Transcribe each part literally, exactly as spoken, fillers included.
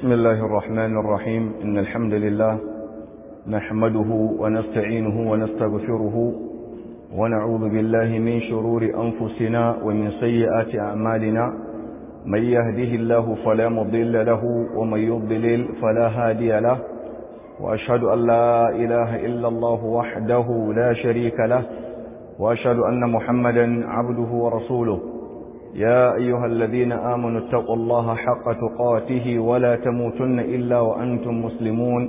بسم الله الرحمن الرحيم إن الحمد لله نحمده ونستعينه ونستغفره ونعوذ بالله من شرور أنفسنا ومن سيئات أعمالنا من يهده الله فلا مضل له ومن يضلل فلا هادي له وأشهد أن لا إله إلا الله وحده لا شريك له وأشهد أن محمدا عبده ورسوله يا أيها الذين آمنوا اتقوا الله حق تقاته ولا تموتن إلا وأنتم مسلمون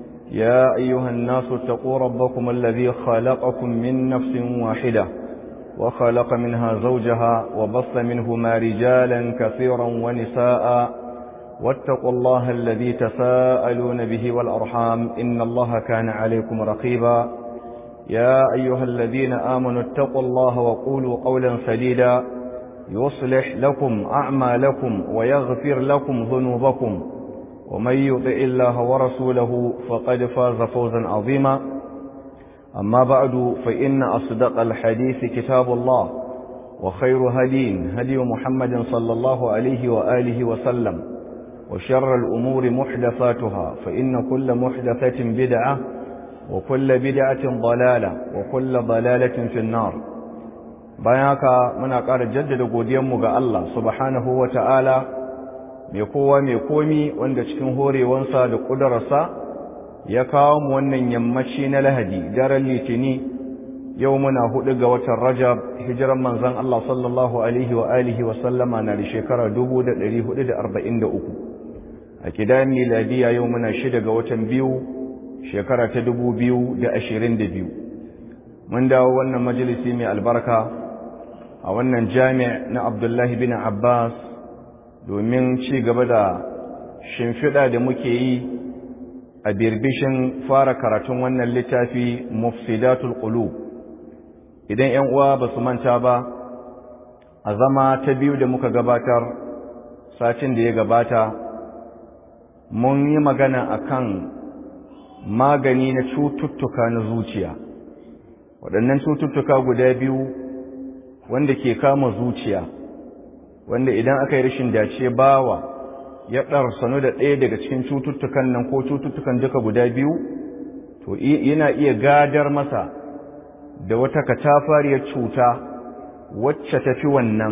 يا أيها الناس اتقوا ربكم الذي خلقكم من نفس واحدة وخلق منها زوجها وبث منهما رجالا كثيرا ونساء واتقوا الله الذي تساءلون به والأرحام إن الله كان عليكم رقيبا يا أيها الذين آمنوا اتقوا الله وقولوا قولا سديدا يصلح لكم أعمالكم ويغفر لكم ذنوبكم ومن يطع الله ورسوله فقد فاز فوزا عظيما أما بعد فإن أصدق الحديث كتاب الله وخير هدي هدي محمد صلى الله عليه وآله وسلم وشر الأمور محدثاتها فإن كل محدثة بدعة وكل بدعة ضلالة وكل ضلالة في النار. bayan haka muna ƙara jaddada godiyanmu ga Allah subhanahu wa ta'ala mai kowa mai komi wanda cikin horewansa da ƙudurarsa ya kawo mu wannan yammaci na Lahadi daren Litini yau muna hudu ga watan Rajab hijiran manzon Allah sallallahu alaihi wa alihi wa sallama na da shekara dubu da ɗari hudu da arba'in da uku a kidan miladiya yau muna shida ga watan biyu shekara ta dubu biyu da ashirin da biyu mun dawo wannan majalisi mai albarka a wannan jami' na Abdullahi bin Abbas domin ci gaba da shimfiɗa da muke yi a birbishin fara karatun wannan littafi Mufsidatul Qulub. Idan ‘yan uwa ba su manta ba, a zama ta biyu da muka gabatar satin da ya gabata, mun yi magana akan magani na cututtuka na zuciya. Waɗannan cututtuka guda biyu wanda ke kama zuciya, wanda idan aka yi rashin dace bawa ya ɗarsanu da ɗaya daga cikin cututtukan nan ko cututtukan duka guda biyu, to yana iya gadar masa da wata katafariyar cuta wacce ta fi wannan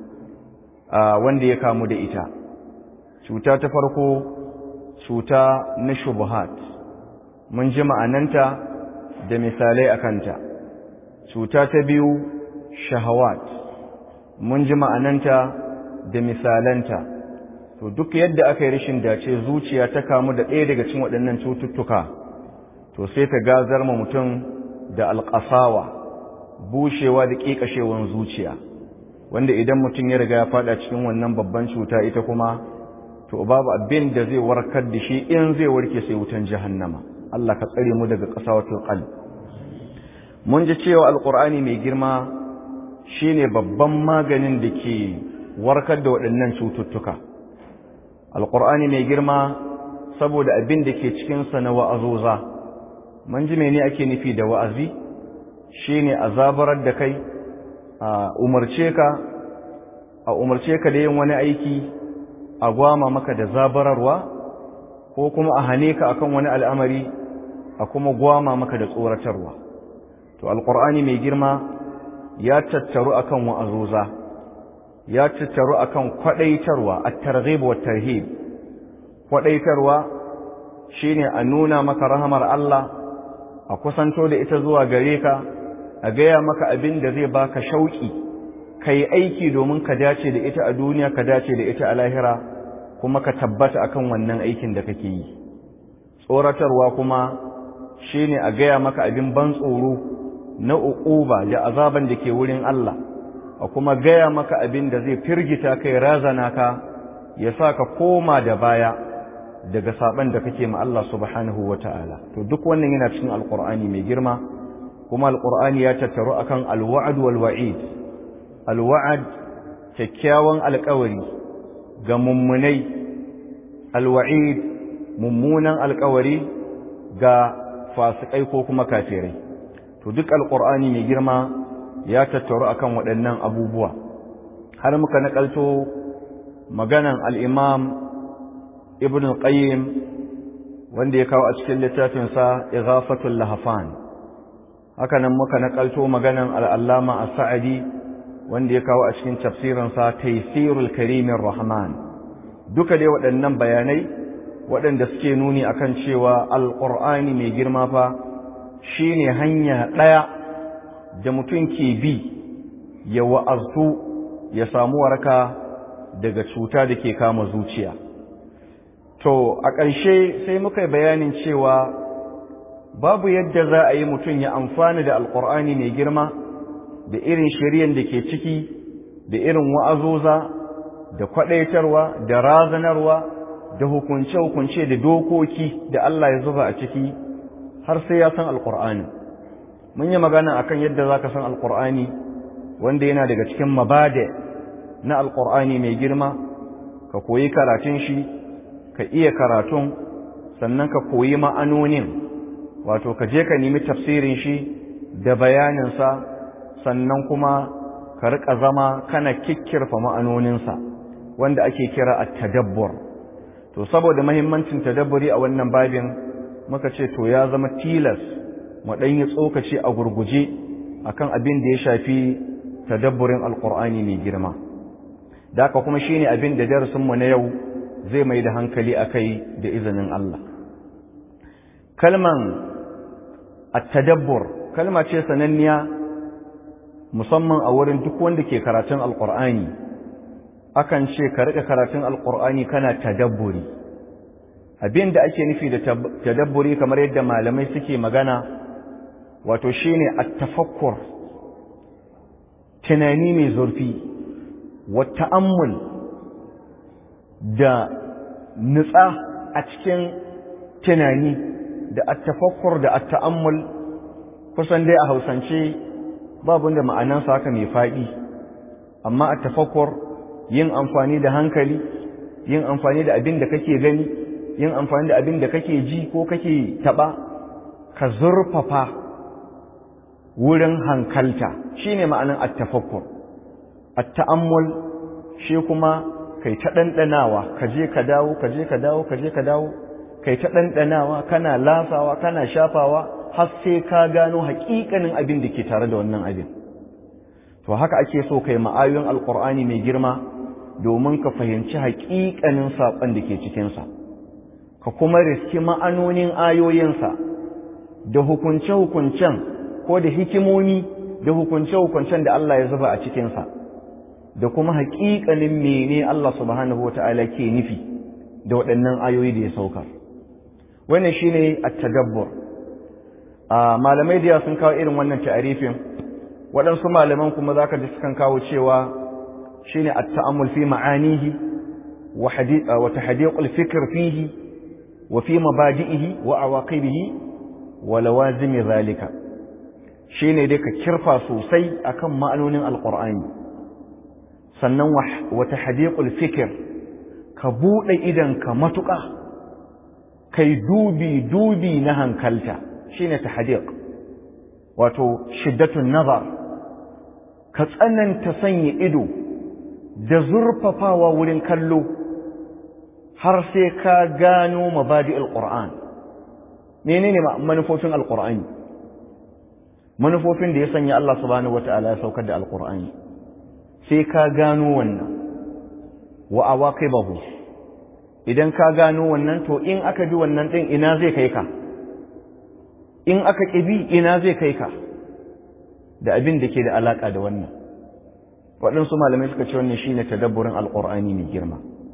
wanda ya kamu da ita. Cuta ta farko, cuta na shubuhat, mun ji ma'ananta da misalai a kanta. Cuta ta biyu, shahawat, mun ji ma'ananta da misalanta. To duk yadda aka yi rashin dace zuciya ta kamu da ɗaya daga cikin waɗannan cututtuka, to sai ta gazar ma mutum da alƙasawa, bushewa da ƙiƙashewan zuciya, wanda idan mutum ya riga ya faɗa cikin wannan babban cuta ita kuma, to babu abin da zai warkar da shi in zai warke sai wutan jahannama. Allah ka tsare mu daga qasawatul qalb. Mun ji cewa alqur'ani mai girma shine babban maganin da ke warkar da waɗannan cututtuka. Alqur'ani mai girma saboda abin da ke cikin sa na wa'azoza. Mun ji mene ake nufi da wa'azi? Shine azabarar da kai, a umarce ka a umarce ka da yin wani aiki, a gwama maka da zabararwa, ko kuma a hane ka akan wani al'amari, a kuma gwama maka da tsoratarwa. To alqur'ani mai girma ya tattaru akan wa'azuza, ya tattaru akan kwadaitarwa, at-targhib wa at-tarhib. Kwadaitarwa shine a nuna maka rahamar Allah, a kusanto da ita zuwa gare ka, a gaya maka abin da zai baka shauki, kai aiki domin ka dace da ita a duniya, ka dace da ita a lahira, kuma ka tabbata akan wannan aikin da kake yi. Tsoratarwa kuma shine a gaya maka abin ban tsoro na uquba da azaban da ke wurin Allah, a kuma gaya maka abin da zai firgita kai, razana ka, ya sa ka koma da baya daga saban da kake ma Allah subhanahu wata'ala. To duk wannan yana cikin alqur'ani mai girma, kuma alqur'ani ya tattaru akan alwa'd wal wa'id. Alwa'd kyakkyawan alƙawari ga mummunai, alwa'id mummunan alƙawari ga fasikai ko kuma kafirai. To duk alqur'ani mai girma ya tattaru akan waɗannan abubuwa. Har muka nakalto maganan al-Imam ibn al-qayyim wanda ya kawo a cikin littafinsa ighafatul lahafan. haka nan muka nakalto maganan al-allama as-sa'di wanda ya kawo a cikin tafsirinsa taysirul karimir rahman. duka dai waɗannan bayanai waɗanda suke nuni akan cewa alqur'ani mai girma fa shine hanya ɗaya da mutum ke bi ya wa'azu ya samu waraka daga cuta da ke kama zuciya. To a ƙarshe sai muka bayanin cewa babu yadda za a yi mutum ya amfani da alƙur'ani mai girma da irin shari'ar da ke ciki da irin wa'azoza da kwaɗaitarwa da razanarwa da hukunce-hukunce da dokoki da Allah ya zuba a ciki har sai ya san alƙur'ani. Mun yi magana akan yadda za ka san alƙur'ani wanda yana daga cikin mabade na alƙur'ani mai girma, ka koyi karatun shi, ka iya karatun, sannan ka koyi ma'anonin, wato ka je ka nemi tafsirin shi da bayaninsa, sannan kuma ka riƙa zama kana kikkirfa ma'anoninsa wanda ake kira at-tadabbur. To saboda muhimmancin tadabburi a wannan babin muka ce to ya zama tilas mu dan yi tsokaci a gurguje akan abin da ya shafi tadabburin alqur'ani mai girma. Da haka kuma shine abin da darasin mu na yau zai mai da hankali akai da izinin Allah. Kalman at-tadabbur kalma ce sananniya musamman a wurin duk wanda ke karatun alqur'ani. Akan ce ka rika karatun alqur'ani kana tadabburi. Abin da ake nufi da tadabburi kamar yadda malamai suke magana wato shine at-tafakkur, tunani mai zurfi, wa ta'ammul da nutsa a cikin tunani, da at-tafakkur da at-ta'ammul kusan dai a Hausance babu da ma'anansa haka mai faɗi, amma at-tafakkur yin amfani da hankali, yin amfani da abin da kake gani, yin amfani da abin da kake ji ko kake taba, ka zurfafa wurin hankalta, shine ma'anan at-tafakkur. At-ta'ammul shi kuma kai ta dandanawa, ka je ka dawo, ka je ka dawo, ka je ka dawo, kai ta dandanawa, kana lasawa, kana shafawa har sai ka gano haƙiƙanin abin da ke tare da wannan abin. To haka ake so kai ma'ayoyin alqur'ani mai girma domin ka fahimci haƙiƙanin saƙon da ke cikinsa, ka kuma riski ma'anonin ayoyinsa da hukunce-hukuncen ko da hikimomi da hukunce-hukuncen da Allah ya zuba a cikinsa, da kuma haƙiƙanin mene Allah subhanahu wa ta'ala ke nufi da waɗannan ayoyi da ya saukar. Wannan shi ne at-tadabbur. Malamai da sun kawo irin wannan ta'arifin, waɗansu malaman kuma za ka ji sukan kawo cewa shi ne at-ta'ammul fi ma'anihi wa tahdiqul fikr fihi wa fi mabadi'ihi wa awaqibihi wa lawazimi zalika. Shine dai ka kirfa sosai akan ma'anonin alqur'ani, sannan wa tahdiqul fikr, ka bude idan ka matuƙa kai dubi dubi na hankalta, shine tahdiq, wato shiddatun nazar, ka tsananta sanya ido da zurfafawa wurin kallo har sai ka gano mabadi'ul qur'an. Menene manufofin alqur'ani? Manufofin da ya sanya Allah subhanahu wata'ala ya saukar da alqur'ani, sai ka gano wannan. Wa awaqibahu, idan ka gano wannan to in aka bi wannan din ina zai kai ka, in aka kibi ina zai kai ka, da abin da ke da alaka da wannan. Waɗansu malamai suka ce wannan shine tadabburin alqur'ani mai girma.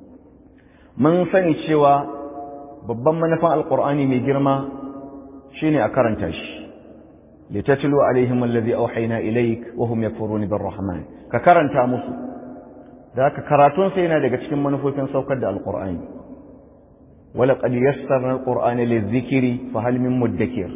Mun sani cewa babban manufan alqur'ani mai girma shine a karanta shi, litatlu alaihim alladhi awhayna ilayk wa hum yakfuruna birrahman, ka karanta musu. Da ka karatun sai yana daga cikin manufofin saukar da alqur'ani. Wala qad yassarna alqur'ana lidhikri fa hal min mudakkir.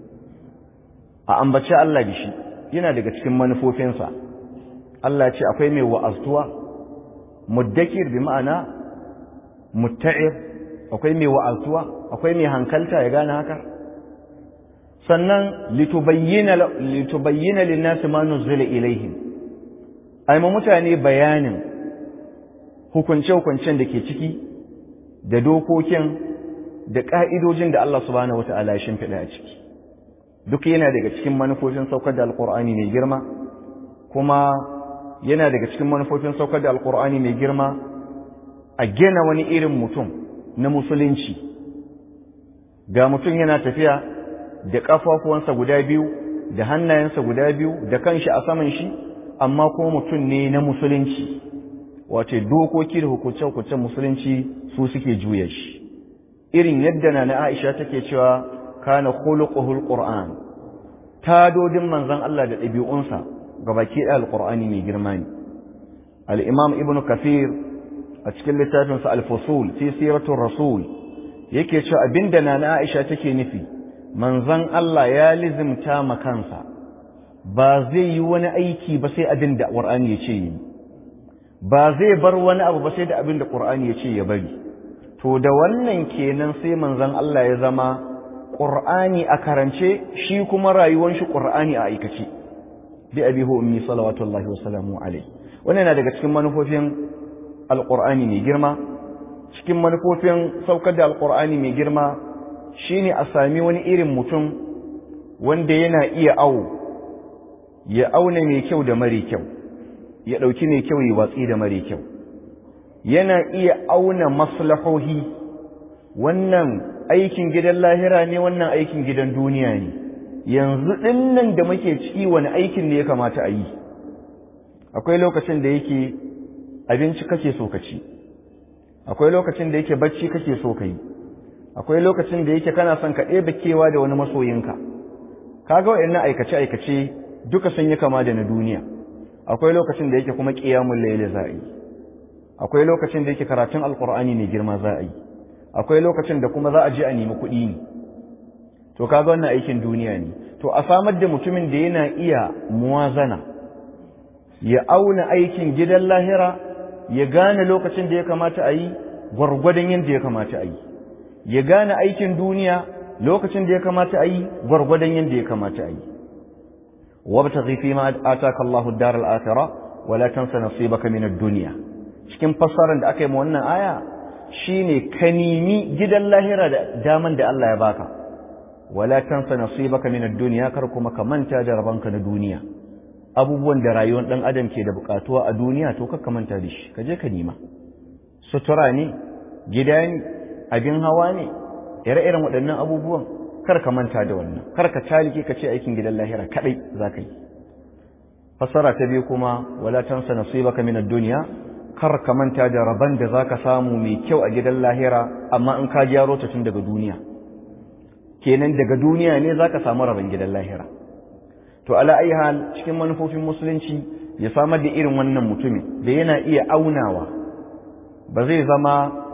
A ambaci Allah da shi yana daga cikin manufofinsa. Allah ce akwai mai wa'aztuwa, mudakkir bi ma'ana mutta'ir, akwai mai wa'aztuwa, akwai mai hankalta ya gane haka. Sannan litubayyana litubayyana lin-nasi ma nuzila ilaihim, ai ma mutane bayanin hukunce-hukuncen da ke ciki da dokokin da ƙa'idojin da Allah subhanahu wata'ala ya shimfiɗa a ciki duk yana daga cikin manufofin saukar da alƙur'ani mai girma kuma yana daga cikin manufofin saukar da alƙur'ani mai girma a gina wani irin mutum na musulunci ga mutum yana tafiya da ƙafafuwansa guda biyu da hannayensa guda biyu da kanshi a saman shi amma kuma mutum ne na musulunci wato dokoki da hukunce-hukuncen musulunci su suke juya shi irin yadda na Aisha take cewa kana khuluquhul qur'an tadodin manzon Allah da ɗabi'unsa gabaki da alqur'ani mai girma ne al-imam ibnu kathir a cikin littafin sa al-fusul fi siratur rasul yake cewa abinda na Aisha take nufi manzon Allah ya lizimta makansa ba zai yi wani aiki ba sai abin da qur'ani ya ce yi ba zai bar wani abu ba sai da abin da qur'ani ya ce ya bari to da wannan kenan sai manzon Allah ya zama qur'ani a karance shi kuma rayuwar shi qur'ani a aikace bi abihu ummi salawatullahi wa salamu alayhi wannan yana daga cikin manufofin alqur'ani mai girma cikin manufofin saukar da alqur'ani mai girma shine a sami wani irin mutum wanda yana iya awo ya auna mai kyau da mare kyau ya dauki mai kyau ya watsi da mare kyau yana iya auna maslahohi wannan aikin gidan lahira ne wannan aikin gidan duniya ne yanzu dinnan da muke ciki wani aikin ne ya kamata a yi akwai lokacin da yake abinci kake so ka ci akwai lokacin da yake bacci kake so ka yi akwai lokacin da yake kana son ka ɗebe kewa da wani masoyinka kaga waɗannan aikace aikace duka sun yi kama da na duniya akwai lokacin da yake kuma qiyamul layl za a yi akwai lokacin da yake karatun alqur'ani ne girma za a yi akwai lokacin da kuma za a je a nemi kuɗi ne to kaga wannan aikin duniya ne to a samar da mutumin da yana iya muwazana ya auna aikin gidan lahira ya gane lokacin da ya kamata a yi gwargwadon yadda ya kamata a yi ya gane aikin duniya lokacin da ya kamata a yi gwargwadon yadda ya kamata a yi wabtaghi fi ma ataka Allahu ad-dar al-akhirah wa la tansa nasibaka min ad-dunya cikin fassarar da aka yi ma wannan aya shine ka nemi gidan lahira da daman da Allah ya baka wala tansa nasibaka min ad-dunya kar kuma ka manta da rabanka na duniya abubuwan da rayuwar dan adam ke da bukatuwa a duniya to ka manta da shi ka je ka nima sutura ne gida ne abin hawa ne ire-iren waɗannan abubuwan kar ka manta da wannan kar ka talike ka ce aikin gidan lahira kadai zaka yi fassara ta biyu kuma wala tansa nasibaka min ad-dunya kar ka manta da raban da zaka samu mai kyau a gidan lahira amma in ka gyaro ta tun daga duniya kenan daga duniya ne zaka samu raban gidan lahira to ala ayi hal cikin manufofin musulunci ya samar da irin wannan mutumin da yana iya aunawa ba zai zama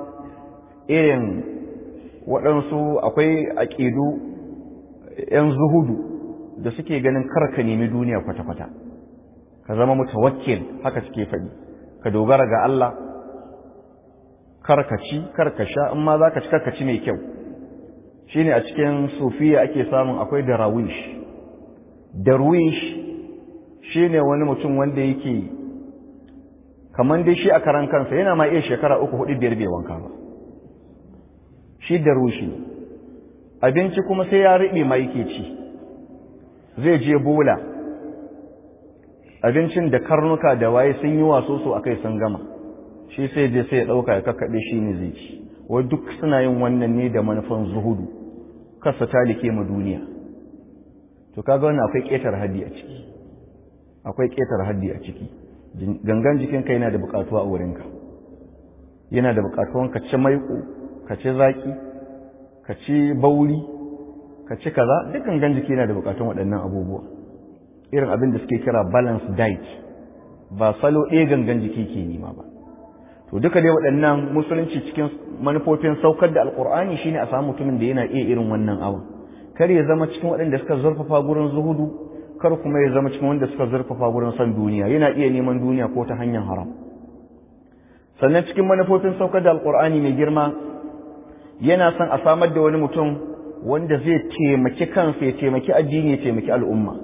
irin waɗansu akwai aƙidu ‘yan zuhudu da suke ganin kar ka nemi duniya kwata-kwata ka zama mutawakkil haka suke faɗi ka dogara ga Allah karkaci karkasha in ma za ka ci karkaci mai kyau shi ne a cikin sufiya ake samun akwai darwish darwish shi ne wani mutum wanda yake kamar dai shi a karan kansa yana ma iya shekara uku hudu biyar bai wanka ba shi darwishi ne abinci kuma sai ya riɓe ma yake ci zai je bola abincin da karnuka da waye sun yi waso so akai sun gama shi sai je sai ya dauka ya kakkabe shi ne zai ci wai duk suna yin wannan ne da manufan zuhudu kasa talike mu duniya to kaga wannan akwai ketar haddi a ciki akwai ketar haddi a ciki gangan jikin ka yana da bukatuwa a wurin ka yana da bukatuwan ka ci maiko ka ci zaki ka ci bauri ka ci kaza duk gangan jiki yana da bukatun waɗannan abubuwa irin abin da suke kira balance diet ba salo ɗaya gangan jiki ke nima ba to duka dai waɗannan musulunci cikin manufofin saukar da alkur'ani shine a samu mutumin da yana iya irin wannan abu kar ya zama cikin waɗanda suka zurfafa gurin zuhudu kar kuma ya zama cikin wanda suka zurfafa gurin son duniya yana iya neman duniya ko ta hanyar haram sannan cikin manufofin saukar da alkur'ani mai girma yana son a samar da wani mutum wanda zai taimaki kansa ya taimaki addini ya taimaki al'umma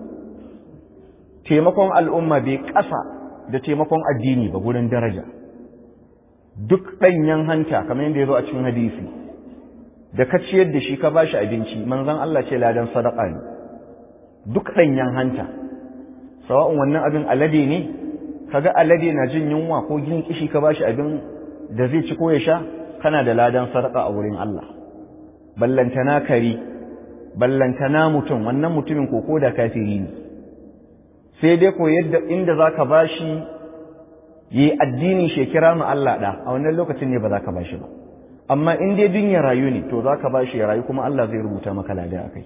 taimakon al'umma bai ƙasa da taimakon addini ba gurin daraja duk ɗanyen hanta kamar yadda ya zo a cikin hadisi da ka ciyar da shi ka bashi abinci manzon Allah ce ladan sadaka ne duk ɗanyen hanta sawa'un wannan abin alade ne kaga alade na jin yunwa ko jin kishi ka bashi abin da zai ci ko ya sha kana da ladan sadaka a wurin Allah ballantana kari ballantana mutum wannan mutumin koko da kafiri ne sai dai ko yadda inda zaka bashi yi addini shekira mu Allah da a wannan lokacin ne ba za ka bashi ba amma in dai dunya rayu ne to za ka bashi ya rayu kuma Allah zai rubuta maka lada akai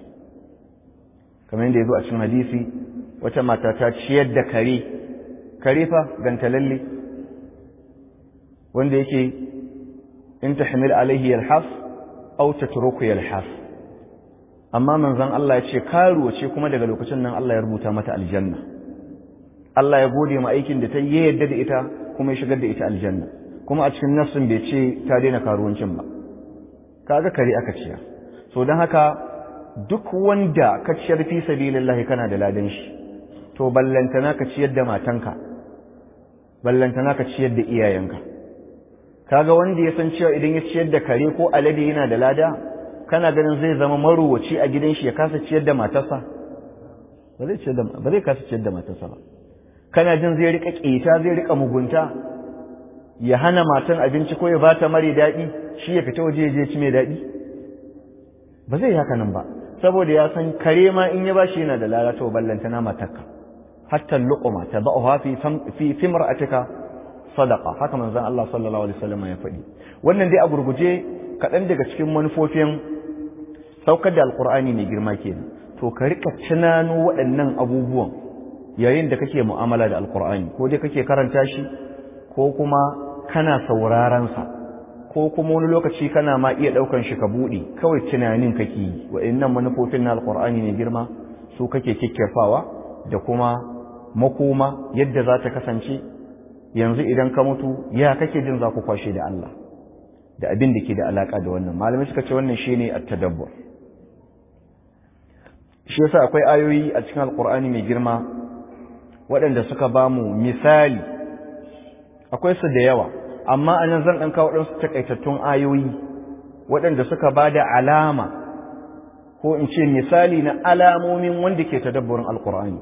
kamar yadda yazo a cikin hadisi wata mata ta ciyar da kare kare fa ganta lalle wanda yake in tahmil alaihi yalhas aw tatruku yalhas amma manzon Allah ya ce karuwa ce kuma daga lokacin nan Allah ya rubuta mata aljanna Allah ya gode ma aikin da ta yi yadda da ita kuma ya shigar da ita aljanna kuma a cikin nafsin bai ce ta daina karuwancin ba kaga kare aka ciya so don haka duk wanda ka ciyar fi sabilillah kana da ladan shi to ballantana ka ciyar da matanka ballantana ka ciyar da iyayenka kaga wanda ya san cewa idan ya ciyar da kare ko alade yana da lada kana ganin zai zama maruwaci a gidan shi ya kasa ciyar da matarsa ba zai ciyar da ba zai kasa ciyar da matarsa ba kana jin zai rika ƙeta zai rika mugunta ya hana matan abinci ko ya bata mare daɗi shi ya fita waje je ci mai daɗi ba zai haka nan ba saboda ya san kare ma in ya bashi yana da lalata ballanta na matarka hatta luqma tad'uha fi fi fi mar'atika sadaqa haka manzon Allah sallallahu alaihi wasallam ya faɗi wannan dai a gurguje kaɗan daga cikin manufofin saukar da alqur'ani mai girma kenan to ka rika tunano waɗannan abubuwan yayin da kake mu'amala da alkur'ani ko dai kake karanta shi ko kuma kana sauraron sa ko kuma wani lokaci kana ma iya daukan shi ka bude kawai tunanin kake yi wa'annan manufofin na alkur'ani ne girma su kake kikkirfawa da kuma makoma yadda za ta kasance yanzu idan ka mutu ya kake jin za ku kwashe da Allah da abin da ke da alaka da wannan malamai suka ce wannan shine at-tadabbur shi yasa akwai ayoyi a cikin alkur'ani mai girma waɗanda suka ba mu misali akwai su da yawa amma a nan zan ɗan kawo ɗansu takaitattun ayoyi waɗanda suka ba da alama ko in ce misali na alamomin wanda ke tadabburin alƙur'ani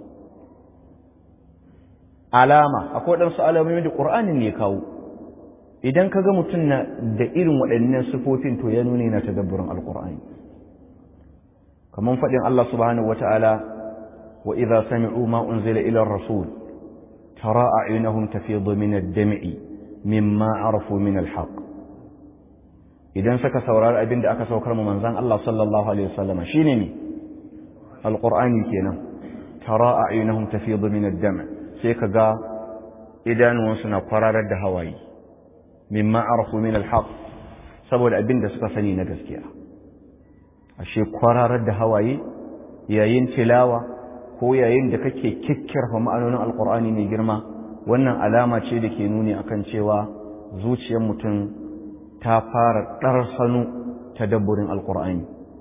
alama akwai waɗansu alamomin da ƙur'anin ne kawo idan ka ga mutum na da irin waɗannan sifofin to ya nuna yana tadabburin alƙur'ani kamar faɗin Allah subhanahu wata'ala وإذا سمعوا ما أنزل إلى الرسول ترى أعينهم تفيض من الدمع مما عرفوا من الحق إذا سك سورار أبن دعك سوكر ممنزان الله صلى الله عليه وسلم شيني القرآن كينا ترى أعينهم تفيض من الدمع سيكا قا إذا نوصنا قرار الدهواي مما عرفوا من الحق سبب أبن دعك سني نجسكيا الشيء قرار الدهواي يين تلاوة ko yayin da kake kikkirfa ma'anonin alkur'ani mai girma wannan alama ce da ke nuni akan cewa zuciyar mutum ta fara ɗarsanu tadabburin alkur'ani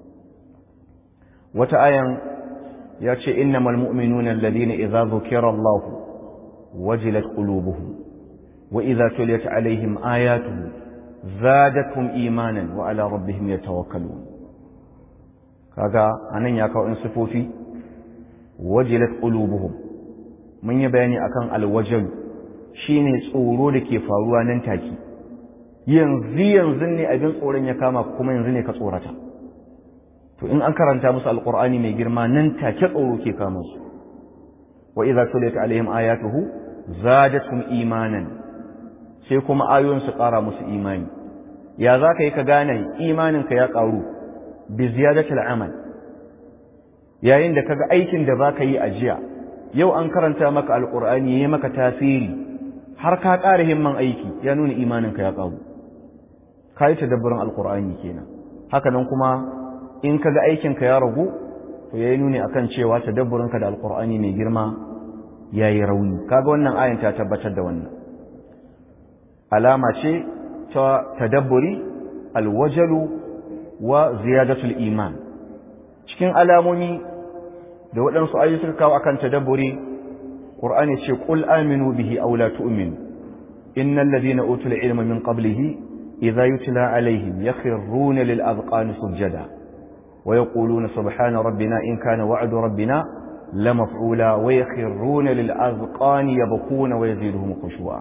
wata ayan ya ce innamal mu'minuna alladhina idza dhukira Allah wajilat qulubuhum wa idza tuliyat alaihim ayatuhu zadatuhum imanan wa ala rabbihim yatawakkalun kaga anan ya kawo in sifofi wajilat qulubuhum mun yi bayani akan alwajal shine tsoro da ke faruwa nan take yanzu yanzu ne abin tsoron ya kama kuma yanzu ne ka tsorata to in an karanta musu alqur'ani mai girma nan take tsoro ke kama su wa idza tuliyat alaihim ayatuhu zadatuhum imanan sai kuma ayoyin su ƙara musu imani ya zaka yi ka gane imanin ka ya ƙaru bi ziyadatil amal yayin da kaga aikin da zaka yi a jiya yau an karanta maka alqur'ani yayi maka tasiri har ka ƙara himman aiki ya nuna imaninka ya ƙaru kai tadabburin alqur'ani kenan haka nan kuma in kaga aikinka ya ragu to yayi nuni akan cewa tadabburinka da alqur'ani mai girma yayi rauni kaga wannan ayan ta tabbatar da wannan alama ce ta tadabburi alwajalu wa ziyadatul iman cikin alamomi da waɗansu ayoyi suka kawo akan tadabburi Qur'ani ce qul aminu bihi aw la tu'minu innal ladina utul ilma min qablihi idha yutla alaihim yakhruna lil azqani sujada wa yaquluna subhana rabbina in kana wa'du rabbina lamaf'ula wa yakhruna lil azqani yabkuna wa yaziduhum khushu'a.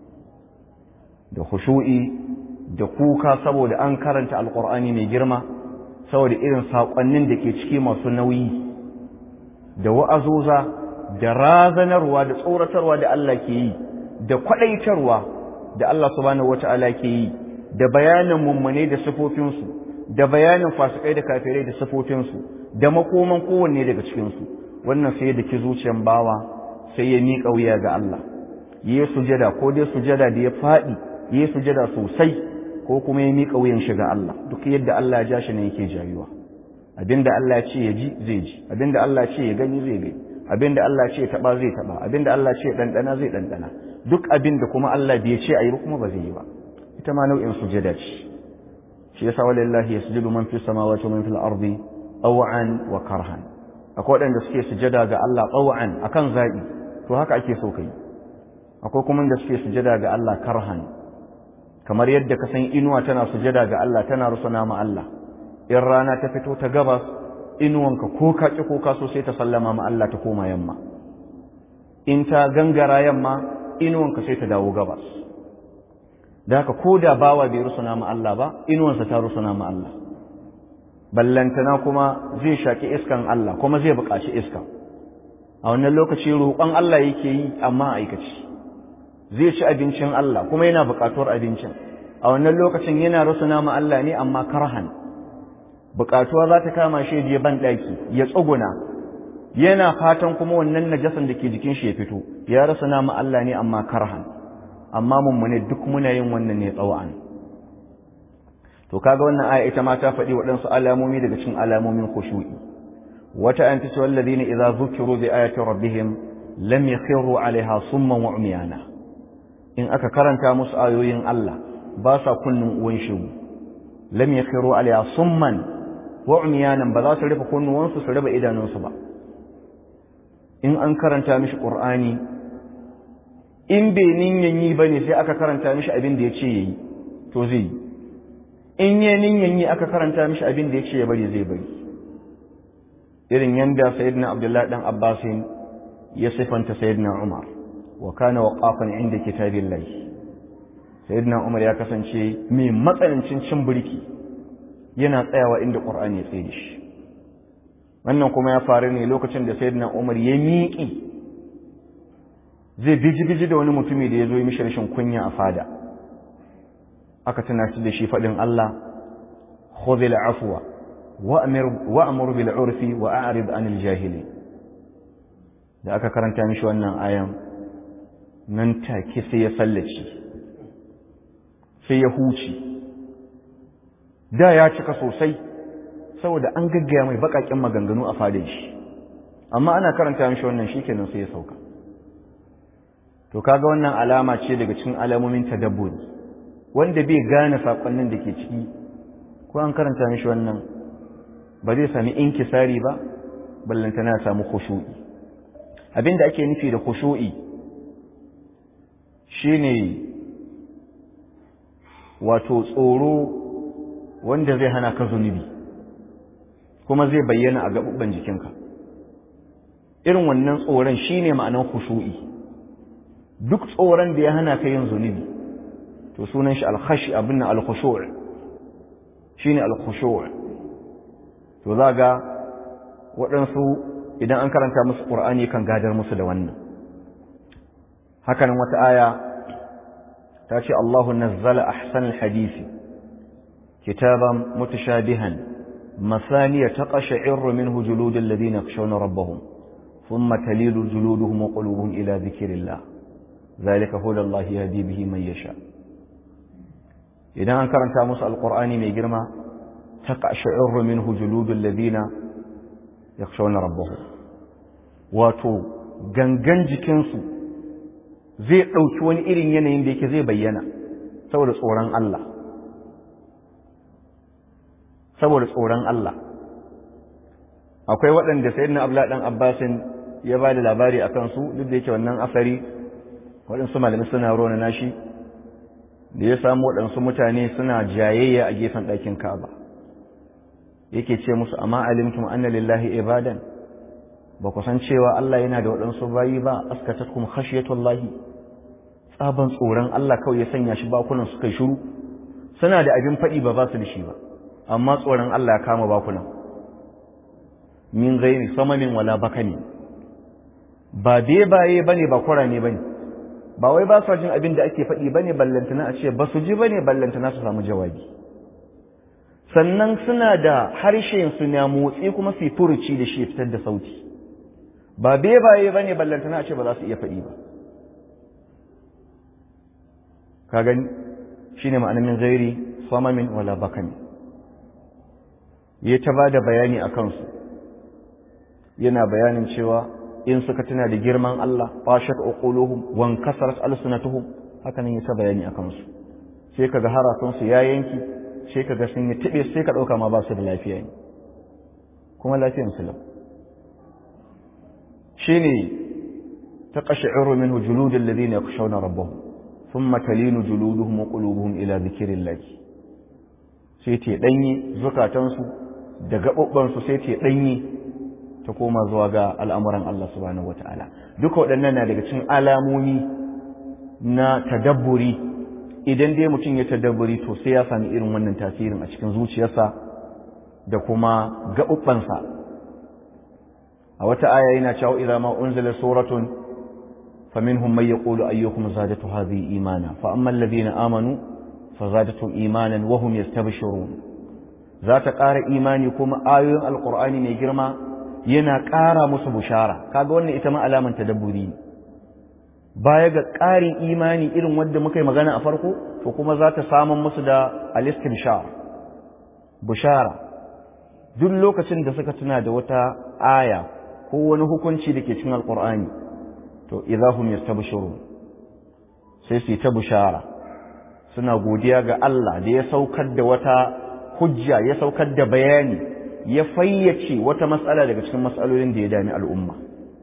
Da khushu'i da kuka saboda an karanta alqur'ani mai girma, saboda irin saƙonnin da ke ciki masu nauyi, da wa'azoza, da razanarwa, da tsoratarwa da Allah ke yi, da kwaɗaitarwa da Allah subhanahu wata'ala ke yi, da bayanin mummune da sifofinsu, da bayanin fasikai da kafirai da sifofinsu, da makoman kowanne daga cikinsu. Wannan sai da ki zuciyan bawa sai ya miƙa wuya ga Allah, yi sujada ko dai sujada da ya faɗi, yi sujada sosai, ko kuma ya miƙa wuyan shi ga Allah. Duk yadda Allah ya ja shi ne yake jayuwa. Abinda Allah ya ce ya ji zai ji, abinda Allah ya ce ya gani zai gani, abinda Allah ya ce ya taba zai taba, abinda Allah ya ce ya dandana zai dandana. Duk abinda kuma Allah bai ce ayi ba kuma ba zai yi ba. Ita ma nau'in sujada ce. Shi yasa walillahi yasjudu man fis samawati wa man fil ardi taw'an wa karhan. Akwai waɗanda suke sujada ga Allah taw'an akan zabi, to haka ake so kai. Akwai kuma wanda suke sujada ga Allah karhan. Kamar yadda ka san inuwa tana sujada ga Allah, tana rusuna ma Allah. In rana ta fito ta gabas, inuwanka ko ka ki ko ka so sai ta sallama ma Allah ta koma yamma. In ta gangara yamma, inuwanka sai ta dawo gabas. Da haka ko da bawa bai rusuna ma Allah ba, inuwansa ta rusuna ma Allah. Ballantana kuma zai shaki iskan Allah, kuma zai buƙaci iska. A wannan lokaci roƙon Allah yake yi amma aikaci. Zai ci abincin Allah kuma yana buƙatuwar abincin. A wannan lokacin yana rusuna ma Allah ne amma karhan. Buƙatuwa za ta kama shi je ban ɗaki ya tsuguna, yana fatan kuma wannan najasan da ke jikin shi ya fito, ya rusuna ma Allah ne amma karhan. Amma mummune duk muna yin wannan ne tsawon. To kaga wannan aya ita ma ta faɗi waɗansu alamomi daga cikin alamomin khushu'i. Wata an tace walladhina idza zukiru bi ayati rabbihim lam yakhiru 'alayha summan wa umyana. In aka karanta musu ayoyin Allah ba sa kunnun uwan shigu. Lam yakhiru 'alayha summan wa umyanan, ba za su rufe kunnuwansu su rufe idanunsu ba. In an karanta mishi Qur'ani, in bai ninyan yi bane sai aka karanta mishi abin da ya ce yayi, to zai yi. In ya ninyan yi aka karanta mishi abin da ya ce ya bari zai bari. Irin yanda sayyidina Abdullahi dan Abbasin ya sifanta sayyidina Umar, wa kana waqafan inda kitabillahi. Sayyidina Umar ya kasance mai matsanancin cin birki, yana tsayawa inda Qur'ani ya tsaye shi. Wannan kuma ya faru ne lokacin da sayyidina Umar ya miƙi zai biji-biji da wani mutumi da ya zo yi mishi rashin kunya a fada. Aka tunaci da shi faɗin Allah, khudhil afwa wa'mur bil urfi wa a'rid anil jahili. Da aka karanta mishi wannan ayan, nan take sai ya sallaci, sai ya huce. Da ya cika sosai saboda an gaggaya mai baƙaƙen maganganu a fadin shi, amma ana karanta mishi wannan shikenan sai ya sauka. To kaga wannan alama ce daga cikin alamomin tadabburi, wanda bai gane sakonnin da ke ciki, ko an karanta mishi wannan ba zai sami inkisari ba, ballantana ya samu khushu'i. Abinda ake nufi da khushu'i shine wato tsoro wanda zai hana ka zunubi kuma zai bayyana a gaɓuɓɓen jikinka. Irin wannan tsoron shine ma'anar khushu'i. Duk tsoron da ya hana ka yin zunubi to sunan shi al-khashi, abin nan al-khushu' shine al-khushu'. To za ga waɗansu idan an karanta musu Qur'ani kan gadar musu da wannan. Hakanan wata aya ta ce Allahu nazzala ahsanal hadisi kitaban mutashabihan masaniya taqasha'irru minhu juludul ladina yakhshawna rabbahum thumma talilu juluduhum wa qulubuhum ila dhikrillah zalika hudallahi yahdi bihi man yasha. Idan an karanta musu alqur'ani mai girma taqasha'irru minhu juludul ladina yakhshawna rabbahum, wato gangan jikinsu zai ɗauki wani irin yanayin da yake zai bayyana saboda tsoron Allah, saboda tsoron Allah. Akwai waɗanda sayyidina Abdullah dan Abbasin ya ba da labari a kansu, duk da yake wannan asari waɗansu malamai suna rona nashi, da ya samu waɗansu mutane suna jayayya a gefen ɗakin Ka'aba yake ce musu amma alimtum anna lillahi ibadan, ba ku san cewa Allah yana da waɗansu bayi ba, askatatkum khashiyatullahi, tsaban tsoron Allah kawai ya sanya shi bakunan su kai shiru, suna da abin faɗi ba ba su da shi ba, amma tsoron Allah ya kama bakunan. Min ghairi samamin wala bakani, ba bebaye bane ba kurane bane, ba wai ba su jin abin da ake faɗi bane ballantana a ce ba su ji bane ballantana su samu jawabi. Sannan suna da harshen su na motsi kuma su furuci da shi fitar da sauti, ba bebaye bane ballantana a ce ba za su iya faɗi ba. ka gani shine ma'anar min ghairi samamin wala bakani. ya ta bada bayani akan su, yana bayanin cewa in suka tuna da girman Allah fashat uquluhum wa inkasarat alsunatuhum, haka nan ya ta bayani akan su. sai kaga harafin su ya yanki, sai kaga sun yi tibe, sai ka dauka ma ba su da lafiya ne, kuma lafiyar su lau. shine taqash'iru minhu juludul ladina yakhshawna rabbahum thumma talinu juluduhum wa qulubuhum ila dhikrillah. sai te danyi zukatansu da gabobban su sai te danyi ta koma zuwa ga al'amuran Allah subhanahu wataala. duka waɗannan na daga cikin alamomi na tadabburi. idan dai mutum ya tadabburi to sai ya sami irin wannan tasirin a cikin zuciyarsa da kuma gabobbansa. a wata aya yana cewa idza ma unzila suratun faminhum man yaqulu ayyukum zadatu hadhihi imana fa amma alladhina amanu fazadatuhum imanan wa hum yastabshirun. za ta ƙara imani kuma ayoyin alqur'ani mai girma yana ƙara musu bushara. kaga wannan ita ma alaman tadabburi ne. baya ga ƙarin imani irin wanda muka yi magana a farko, to kuma za ta samun musu da al-istibshar, bushara. duk lokacin da suka tuna da wata aya ko wani hukunci da ke cikin alqur'ani, to idahum yastabshirun, sai su ta bushara, suna godiya ga Allah da ya saukar da wata hujja, ya saukar da bayani, ya fayyace wata matsala daga cikin matsalolin da ya dami al'umma.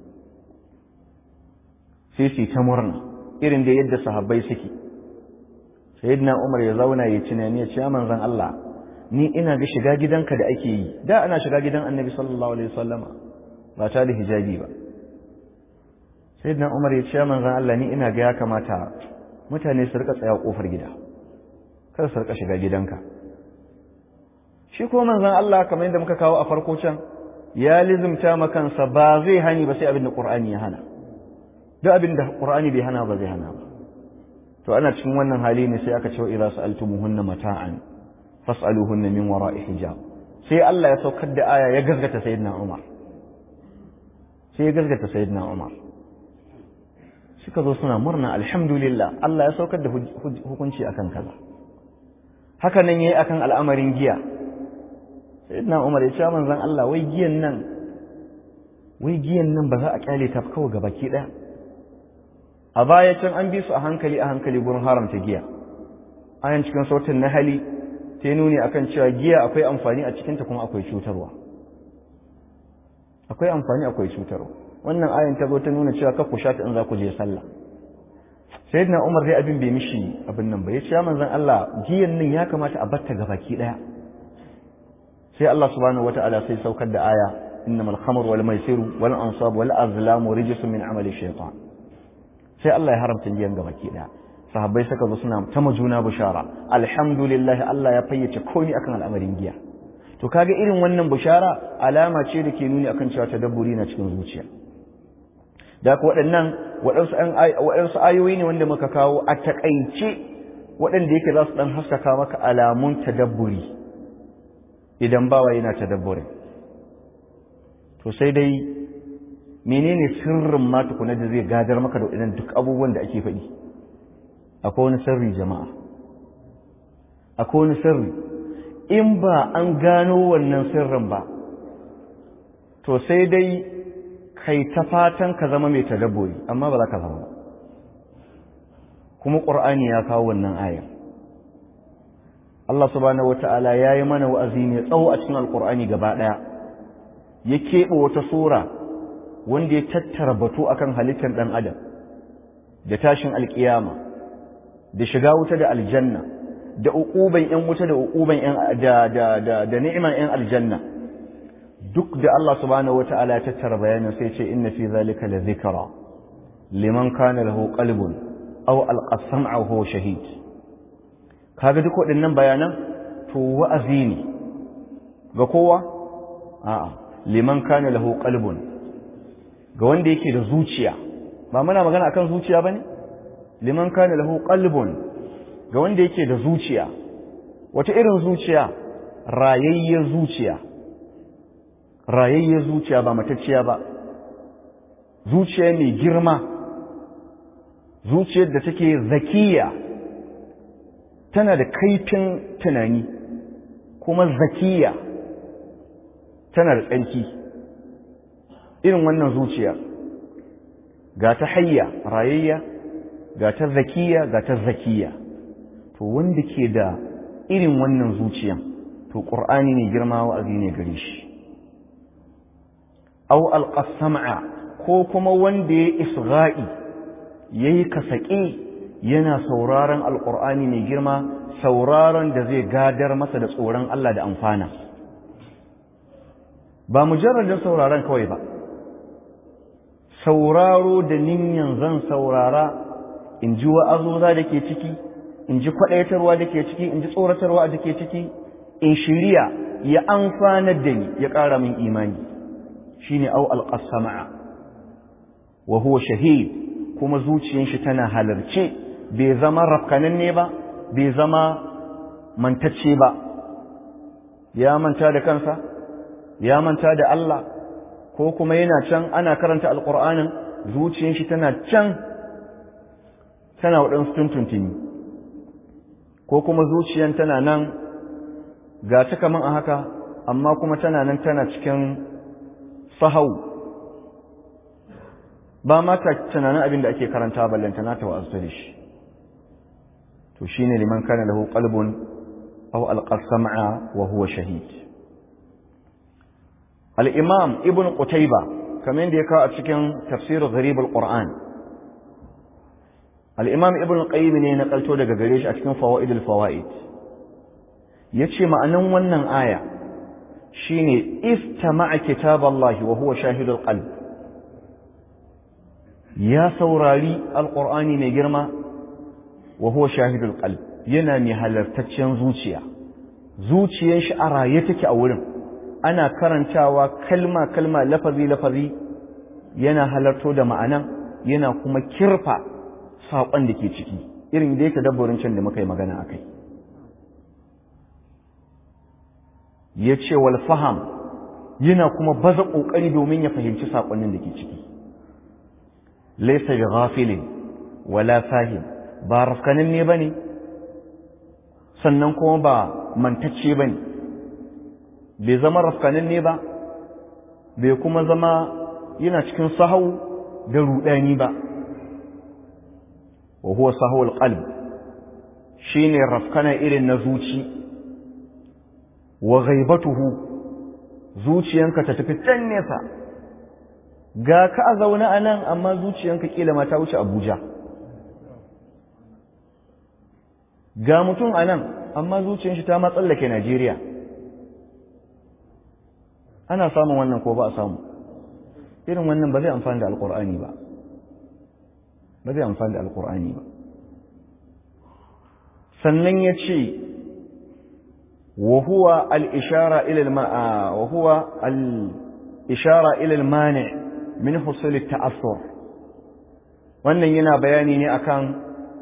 sai su ta murna irin da yadda sahabbai suke. sayyidina Umar ya zauna ya tunani ya ce manzon Allah, ni ina ga shiga gidanka da ake yi, da ana shiga gidan Annabi sallallahu alaihi wasallama ba ta da hijabi ba. sayyidina Umar ya ce manzon Allah, ni ina ga ya kamata mutane su rika tsaya kofar gida, kar su rika shiga gidanka. shi ko manzon Allah kamar yadda muka kawo a farko can, ya lizumta makansa ba zai hani ba sai abin da Qur'ani ya hana. duk abin da Qur'ani bai hana ba zai hana ba. to ana cikin wannan hali ne sai aka ce idza sa'altumuhunna mata'an fas'aluhunna min wara'i hijab. sai Allah ya saukar da aya ya gaskata sayyidina Umar. sai ya gaskata sayyidina Umar. suka zo suna murna, alhamdulillah Allah ya saukar da hukunci akan kaza. haka nan yayi akan al'amarin giya. sayyidina Umar ya ce manzon Allah, wai giyan nan wai giyan nan ba za a kyale ta kawai gabaki daya. a baya can an bi su a hankali a hankali gurin haramta giya. ayan cikin sautin na hali ta nuni akan cewa giya akwai amfani a cikinta kuma akwai cutarwa. akwai amfani akwai cutarwa. wannan ayan ta zo ta nuna cewa kar ku sha ta in za ku je sallah. sayyidina Umar dai abin bai mishi abin nan ba, ya ce manzon Allah, giyan nan ya kamata a batta gabaki daya. sai Allah subhanahu wataala sai saukar da aya innamal khamru wal maisiru wal ansab wal azlamu rijsun min amali shaytan. sai Allah ya haramta giyan gabaki daya. sahabbai suka zo suna ta majuna bishara, alhamdulillah Allah ya fayyace komai akan al'amarin giya. to kaga irin wannan bishara alama ce da ke nuni akan cewa tadabburi na cikin zuciya. da haka waɗannan waɗansu ayoyi ne wanda muka kawo a taƙaice, waɗanda yake za su ɗan haskaka maka alamun tadabburi idan bawa yana tadabburi. to sai dai menene sirrin ma tukuna da zai gadar maka da waɗannan duk abubuwan da ake faɗi? akwai wani sirri jama'a, akwai wani sirri. in ba an gano wannan sirrin ba, to sai dai kai ta fatan ka zama mai tadabburi, amma ba za ka zama ba. kuma Qur'ani ya kawo wannan aya. Allah subhanahu wata'ala ya yi mana wa'azi mai tsawo a cikin Al-Qur'ani gaba ɗaya. ya keɓe wata sura wanda ya tattara batu akan halittar ɗan adam da tashin alƙiyama da shiga wuta da aljanna da uquban yan wuta da uquban yan da da da, da ni'man yan aljanna duk da Allah subhanahu wata'ala ya tattara bayanin sai ce inna fi zalika la dhikra liman kana lahu qalbun aw alqa sam'a wa huwa shahid. Kaga duk waɗannan bayanan to wa'azi ne ga kowa? A'a, liman kana lahu qalbun, ga wanda yake da zuciya. Ba muna magana akan zuciya bane? Liman kana lahu qalbun, ga wanda yake da zuciya. Wata irin zuciya? Rayayyar zuciya. Rayayyar zuciya ba matacciya ba. Zuciya mai girma. Zuciyar da take zakiya. Tana da kaifin tunani kuma zakiya. Tana da tsarki. Irin wannan zuciya ga ta hayya rayayya ga ta zakiya ga ta zakiya. To wanda ke da irin wannan zuciyan to Qur'ani ne girma wa'azi ne gare shi. Aw alqasama ko kuma wanda ya isgha'i yayi kasaki yana sauraron alqur'ani mai girma sauraron da zai gadar masa da tsoron Allah da amfana. Ba mujarradin sauraron kawai ba, sauraro da ninyan zan saurara in ji wa'azoza da ke ciki, in ji kwaɗaitarwa da ke ciki, in ji tsoratarwa da ke ciki, in shirya ya amfanar da ni ya ƙara min imani. Shi ne au alƙasama'a, wa huwa shahid, kuma zuciyar shi tana halarce, bai zama rafkananne ba, bai zama mantacce ba, ya manta da kansa, ya manta da Allah, ko kuma yana can ana karanta alƙur'anin zuciyar shi tana can tana waɗansu tuntuntuni, ko kuma zuciyar tana nan ga ta kaman a haka amma kuma tana nan tana cikin sahau, ba ma ta tunanin abin da ake karanta ballanta na ta wa'azta da shi. To shine liman kana lahu qalbun aw alqa sam'a wa huwa shahid. Al-Imam Ibn Qutayba kamar da ya kawo a cikin tafsir Gharib al-Qur'an, Al-Imam Ibn Qayyim ne na kalto daga gare shi a cikin Fawaid al-Fawaid, yace ma'anan wannan aya shine istama'a kitaballahi wa huwa shahidul qalb, ya saurari al-Qur'ani mai girma wa huwa shahidul qalb, yana mai halartaccen zuciya, zuciyar shi a raye take a wurin, ana karantawa kalma kalma lafazi lafazi, yana halarto da ma'anan, yana kuma kirfa saƙon da ke ciki, irin da yake dabbarin can da muka yi magana akai. Yace wal faham, yana kuma baza kokari domin ya fahimci saƙonnin da ke ciki. Laysa bi ghafilin wala fahim, ba rafkanin ne bane sannan kuma ba mantacce bane, bai zama rafkanin ne ba, bai kuma zama yana cikin sahau da rudani ba. Wa huwa sahawul qalb, shine rafkana irin na zuci, wa ghaibatuhu, zuciyanka ta tafi can nesa, ga ka a zaune a nan amma zuciyanka kila ma ta wuce Abuja, ga mutum a nan amma zuciyan shi ta ma tsallake Najeriya. Ana samun wannan ko ba a samu? Irin wannan ba zai amfani da alƙur'ani ba, ba zai amfani da alƙur'ani ba. Sannan ya ce wa huwa al-ishara ila al-ma'a wa huwa al-ishara ila al-mani' min husul at-ta'assur. Wannan yana bayani ne akan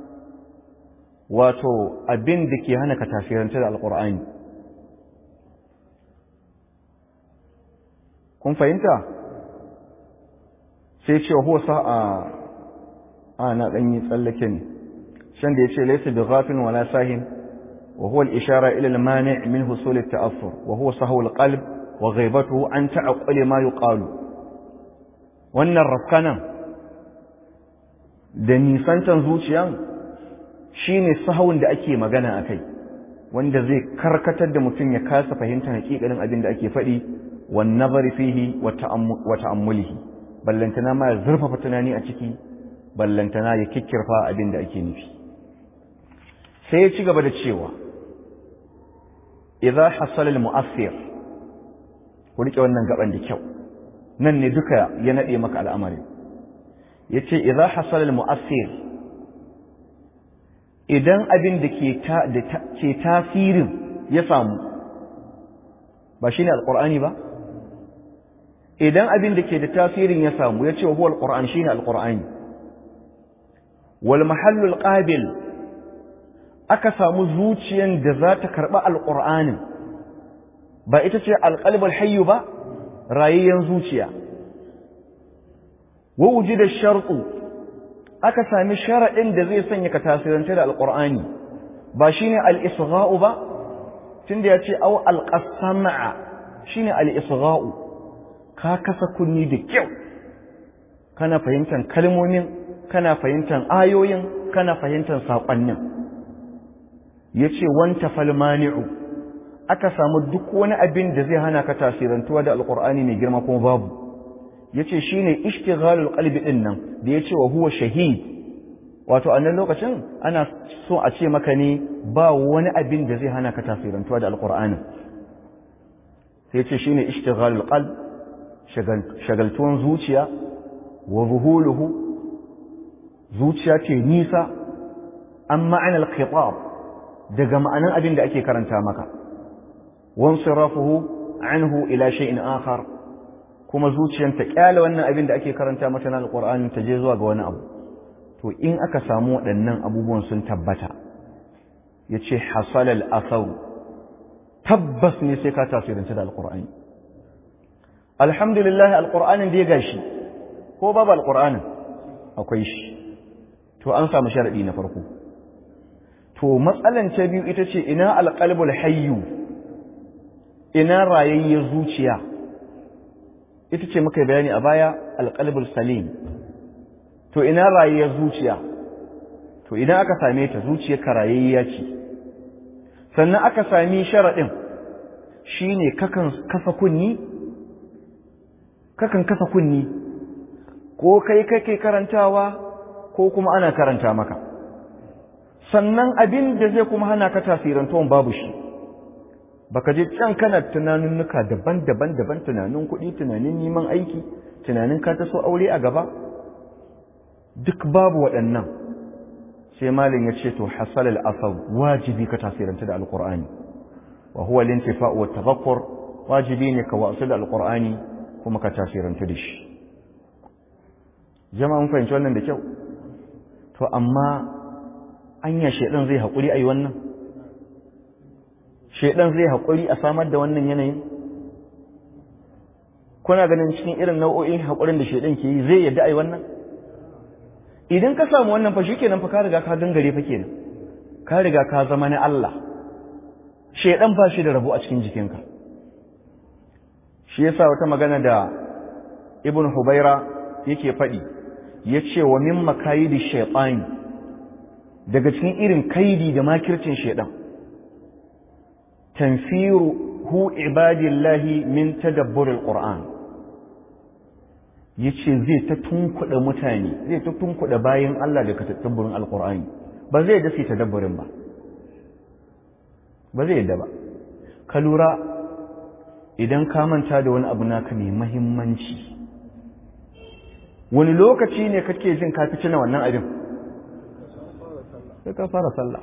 wato abin da ke hana ka tafiranta da alƙur'ani. Kun fahimta? Sai ce huwa sa'a a na dan yi tsallake ne. Shan da yace laysa bi ghafin wala sahin wa huwa al-ishara ila al-mani' min husul at-ta'assur wa huwa sahwu al-qalb wa ghaibatuhu an ta'aqqali ma yuqalu. Wannan rafkanan da nisantan zuciyan shine sahawun da ake magana akai, wanda zai karkatar da mutum ya kasa fahimtar hakikanin abin da ake faɗi, wan nazari fihi wa ta'ammulihi, ballantana ma ya zurfafa tunani a ciki, ballantana ya kikkirfa abin da ake nufi. sai ya ci gaba da cewa idza hasala al-mu'assir ku rike wannan gaban da kyau nan ne duka ya nade maka al'amari yace idza hasala al-mu'assir idan abin da ke ta da ke tasirin ya samu ba shine alqur'ani ba idan abin da ke da tasirin ya samu yace huwa alqur'an shine alqur'ani wal mahallu alqabil aka samu zuciyan da za ta karba alqur'anin ba ita ce alqalbul hayy ba rayayyen zuciya wa wujida shartu aka sami sharadin da zai sanya ka tasiranta da alqur'ani ba shine al-isgha'u ba tunda yace aw al-qasama shine al-isgha'u ka kasa kunni da kyau kana fahimtar kalmomin kana fahimtar ayoyin kana fahimtar sakonnin yace wanta fal mani'u aka samu duk wani abin da zai hana ka tasirantuwa da alqur'ani mai girma kuma babu yace shine ishtighalul qalbi din nan da yace wa huwa shahid wato annan lokacin ana so a ce maka ne ba wani abin da zai hana ka tasirantuwa da alqur'ani sai yace shine ishtighalul qalb shagaltuwan zuciya wa zuhuluhu zuciya ce nisa an ma'anar khitab daga ma'anan abin da ake karanta maka wansirafuhu anhu ila shay'in akhar kuma zuciyan ta kyale wannan abin da ake karanta mata na alqur'ani ta je zuwa ga wani abu to in aka samu waɗannan abubuwan sun tabbata yace hasala al-athar tabbas ne sai ka tasirinta da alqur'ani alhamdulillah alqur'anin da ya gashi ko babu alqur'anin akwai shi to an samu sharadi na farko to matsalan ta biyu ita ce ina alqalbul hayyu ina rayayyar zuciya ita ce muka bayani a baya alqalbul salim to ina rayayyar zuciya to idan aka same ta zuciyar ka rayayya ce sannan aka sami sharadin shine kakan kasa kunni kakan kasa kunni ko kai kake karantawa ko kuma ana karanta maka sannan abin da zai kuma hana ka tasirantuwan babu shi baka je can kana tunaninnuka daban-daban daban tunanin kuɗi tunanin neman aiki tunanin ka taso aure a gaba duk babu waɗannan sai malin ya ce to hasal al-asar wajibi ka tasiranta da alqur'ani wa huwa al-intifa'u wa tadhakkur wajibi ne ka wasu da alqur'ani kuma ka tasiranta da shi jama'a mun fahimci wannan da kyau to amma anya shedan zai haƙuri ayi wannan shedan zai haƙuri a samar da wannan yanayin kuna ganin cikin irin nau'o'in haƙurin da shedan ke yi zai yadda ayi wannan idan ka samu wannan fa shikenan fa ka riga ka gangare fa kenan ka riga ka zama na Allah shedan ba shi da rabo a cikin jikinka shi yasa wata magana da ibn hubaira yake faɗi yace wa min makayidi shaytani daga cikin irin kaidi da makircin shaytan tanfiru hu ibadillahi min tadabbur alquran yace zai ta tunkuda mutane zai ta tunkuda bayin Allah daga tadabburin alqurani ba zai da su tadabburin ba ba zai da ba ka lura idan ka manta da wani abu naka mai muhimmanci wani lokaci ne kake jin ka fice na wannan abin sai ka fara sallah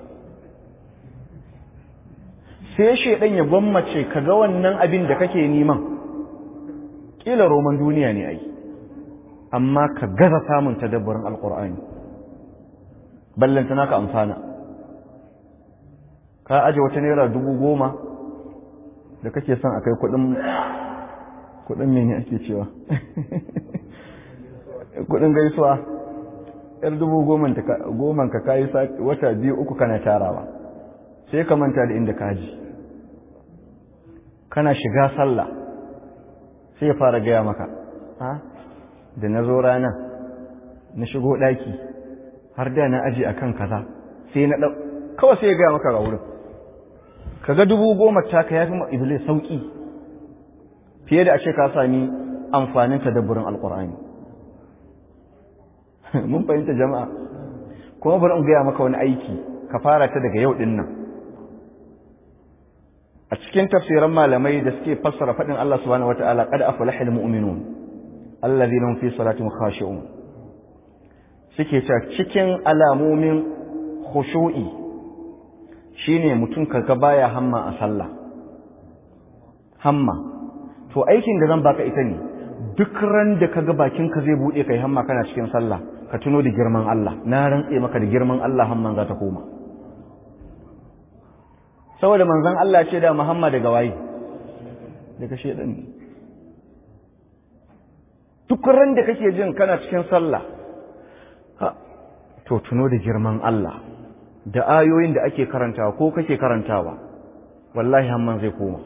sai shedan ya gwammace ka ga wannan abin da kake neman kila roman duniya ne ai amma ka gaza samun tadabburin alqur'ani ballanta naka amfana ka aje wata naira dubu goma da kake son akai kudin kudin mene ake cewa kudin gaisuwa yar dubu goman ka kayi wata biyu uku kana tarawa sai ka manta da inda ka ji kana shiga sallah sai ya fara gaya maka ha da na zo rana na shigo daki har da na aji akan kaza sai na kawai sai ya gaya maka ga wurin kaga dubu goma ta ka yafi iblis sauki fiye da a ce ka sami amfanin tadabburin alqur'ani mun fahimta jama'a kuma bari in gaya maka wani aiki ka fara ta daga yau din nan. A cikin tafsiran malamai da suke fassara faɗin Allah subhanahu wataala qad aflaha almu'minun alladhina hum fi salatihim khashi'un, suke cewa cikin alamomin khushu'i shine mutum kaga baya hamma a sallah. Hamma to aikin da zan baka ita ne, duk ran da kaga bakinka zai bude kai hamma kana cikin sallah, ka tuno da girman Allah. Na rantse maka da girman Allah hamman za ta koma. Saboda manzon Allah ce da Muhammad daga waye? Daga shedan ne. Duk ran da kake jin kana cikin sallah, ha to tuno da girman Allah da ayoyin da ake karantawa ko kake karantawa, wallahi hamman zai koma.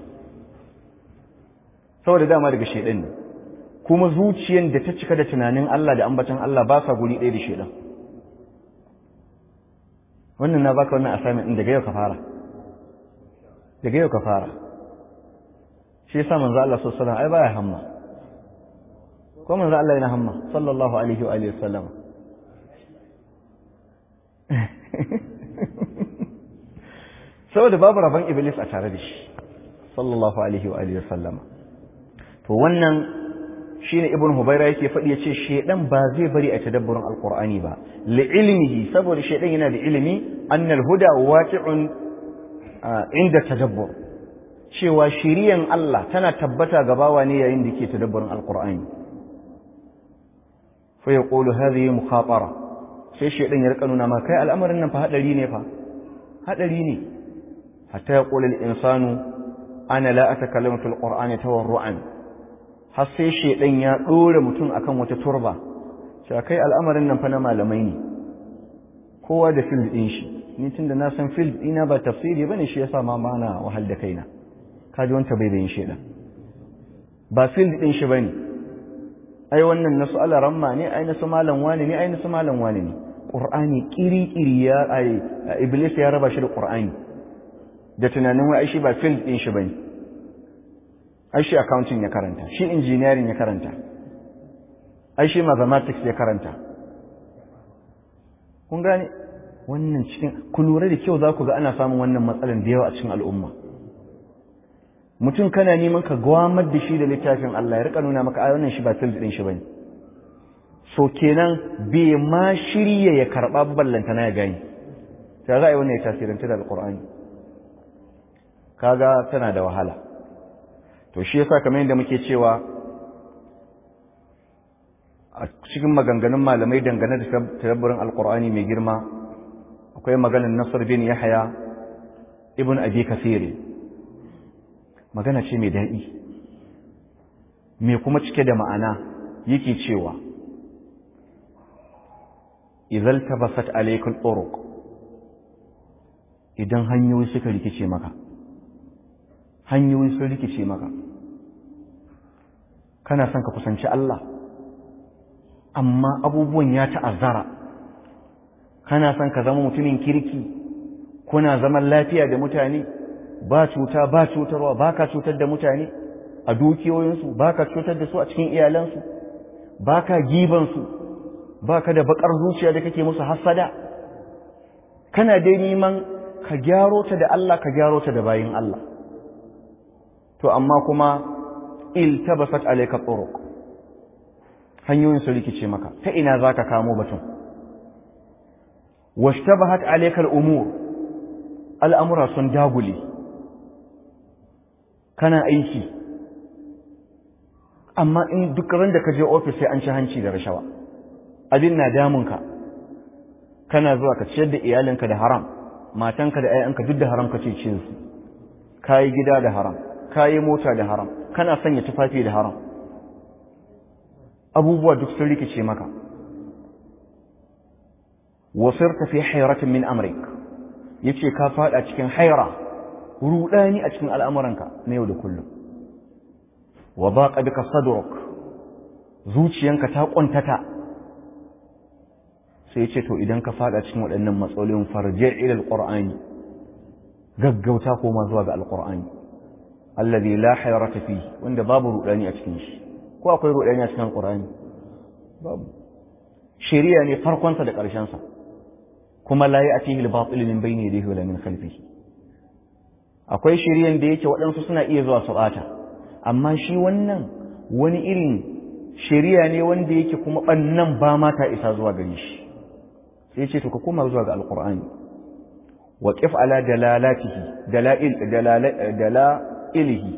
Saboda dama daga shedan ne. Kuma zuciyar da ta cika da tunanin Allah da ambatan Allah ba sa guri ɗaya da shedan. Wannan na baka wannan assignment din daga yau ka fara. Daga yau ka fara. Shi yasa manzo Allah sallallahu alaihi wasallam ai baya hamma. Ko manzo Allah yana hamma sallallahu alaihi wa alihi wasallam. Saboda babu rabon iblis a tare da shi sallallahu alaihi wa alihi wasallam. To wannan shine ibn Hubayra yake faɗi yace shedan ba zai bari a tadabburin alqur'ani ba li ilmihi, saboda shedan yana da ilimi annal huda waqi'un inda tadabbur, cewa shiriyan Allah tana tabbata ga bawa ne yayin da yake tadabburin alqur'ani. Fa yaqulu hadhihi mukhatara, sai shedan ya rika nuna ma kai al'amarin nan fa hadari ne fa hadari ne, hatta yaqulu al-insanu ana la atakallamu fil qur'ani tawarru'an, har sai shedan ya dore mutum akan wata turba, sai kai al'amarin nan fa na malamai ne, kowa da field din shi, ni tunda na san field ina ba tafsiri bane shi yasa ma bana wahal da kaina. Kaji wanta bai bayin shedan, ba field din shi bane, ai wannan nasu alaramma ne, ai nasu malam wani ne, ai nasu malam wani ne. Qur'ani kiri kiri ya ai iblis ya raba shi da Qur'ani da tunanin wai ai shi ba field din shi bane, ai shi accounting ya karanta, shi engineering ya karanta, ai shi mathematics ya karanta. Kun gane wannan cikin, ku lura da kyau za ku ga ana samun wannan matsalan da yawa a cikin al'umma. Mutum kana neman ka gwamar da shi da littafin Allah ya rika nuna maka ai wannan shi ba field din shi bane. So kenan bai ma shirye ya karba ballanta na ya gani. Ta za a yi wannan ya tasiranta da Alqur'ani. Kaga tana da wahala. To shi yasa kamar yadda muke cewa a cikin maganganun malamai dangane da tadabburin Alqur'ani mai girma, akwai maganar Nasr bin Yahya ibn Abi Kathir. Magana ce mai daɗi, mai kuma cike da ma'ana. Yake cewa idan tabasat alaykal turuq, idan hanyoyi suka rikice maka hanyoyi sun rikice maka kana son ka kusanci Allah amma abubuwan ya ta'azzara, kana son ka zama mutumin kirki, kuna zaman lafiya da mutane, ba cuta ba cutarwa, ba ka cutar da mutane a dukiyoyinsu, ba ka cutar da su a cikin iyalansu, ba ka gibansu, ba ka da bakar zuciya da kake musu hassada, kana dai neman ka gyaro ta da Allah, ka gyaro ta da bayin Allah. To amma kuma iltabasat alayka turuq, hanyoyin su rikice maka, ta ina zaka kamo batun? Washtabahat alayka al-umur, al'amura sun dagule, kana aiki amma in duk ran da ka je office sai an ci hanci da rashawa, abin na damunka, kana zuwa ka ciyar da iyalinka da haram, matanka da ƴaƴanka duk da haram kace cin su, kai gida da haram, kai mota da haram, kana sanya tufafi da haram, abubuwa duk sun rikice maka. wasirta fi hayratin min amrik, yace ka fada cikin hayra, rudani a cikin al'amuranka na yau da kullum. wa baqa bika sadruk, zuciyanka ta kuntata. sai yace to idan ka fada cikin waɗannan matsalolin farji ila alqur'ani, gaggauta koma zuwa ga alqur'ani alladhi la hayrata fihi, wanda babu rudani a cikin shi. Ko akwai rudani a cikin alqur'ani? Babu. Shari'a ne farkon sa da ƙarshen sa, kuma la ya'tihi al-batil min bayni yadayhi wala min khalfihi. akwai shiriyan da yake waɗansu suna iya zuwa su bata, amma shi wannan wani irin shiriya ne wanda yake kuma bannan ba ma ta isa zuwa gare shi. sai ce to ka koma zuwa ga alqur'ani wa qif ala dalalatihi dalail dalailihi,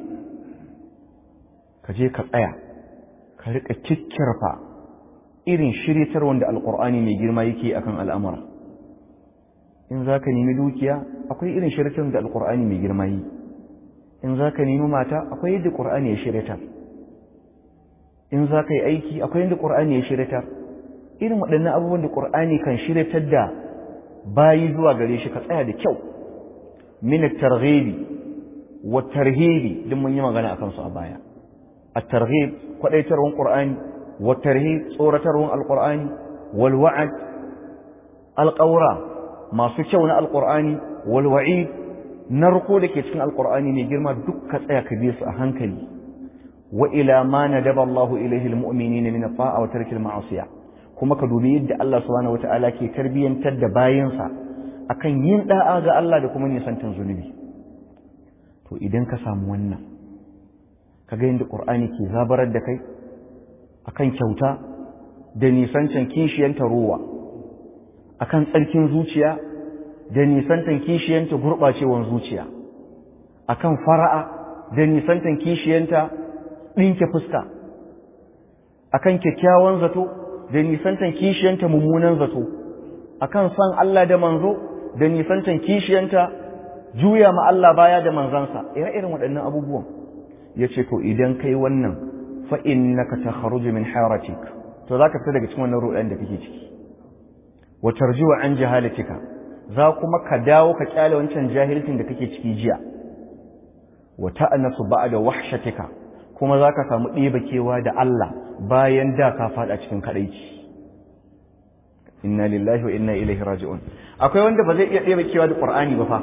ka je ka tsaya ka rika kikkirfa irin shiritar wanda alqur'ani mai girma yake akan al'amura. in zaka nemi dukiya akwai irin shiritar da alqur'ani mai girma yi, in zaka nemi mata akwai yadda qur'ani ya shirita, in zaka yi aiki akwai yadda qur'ani ya shirita. irin waɗannan abubuwan da qur'ani kan shiritar da bayi zuwa gare shi ka tsaya da kyau. min at-targhibi wa tarhibi din mun yi magana akan su a baya. at-targhib kwadaitarwan qur'ani wa tarhib tsoratarwan alqur'ani wal wa'd alqawra masu kyau na alqur'ani wal wa'id narko dake cikin alqur'ani mai girma duk ka tsaya ka bi su a hankali. wa ila ma nadaba Allahu ilayhi almu'minina min at-ta'a wa tarki al-ma'siyah, kuma ka dubi yadda Allah subhanahu wata'ala ke tarbiyantar da bayinsa akan yin da'a ga Allah da kuma nisantan zunubi. to idan ka samu wannan kaga yadda Qur'ani ke zabarar da kai akan kyauta da nisantan kishiyanta ruwa, akan tsarkin zuciya da nisantan kishiyanta gurbacewan zuciya, akan fara'a da nisantan kishiyanta dinke fuska, akan kyakkyawan zato da nisantan kishiyanta mummunan zato, akan san Allah da manzo da nisantan kishiyanta juya ma Allah baya da manzansa. ire-iren waɗannan abubuwan yace to idan kai wannan fa innaka takhruju min haratik, to zaka fita daga cikin wannan ruɗan da kake ciki. wa tarji'u an jahalatika, za kuma ka dawo ka kyale wancan jahilcin da kake ciki jiya. wa ta'anasu ba'da wahshatika, kuma zaka samu ɗebakewa da Allah bayan da ka fada cikin kadaici. inna lillahi wa inna ilaihi raji'un. akwai wanda ba zai iya ɗebakewa da Qur'ani ba fa.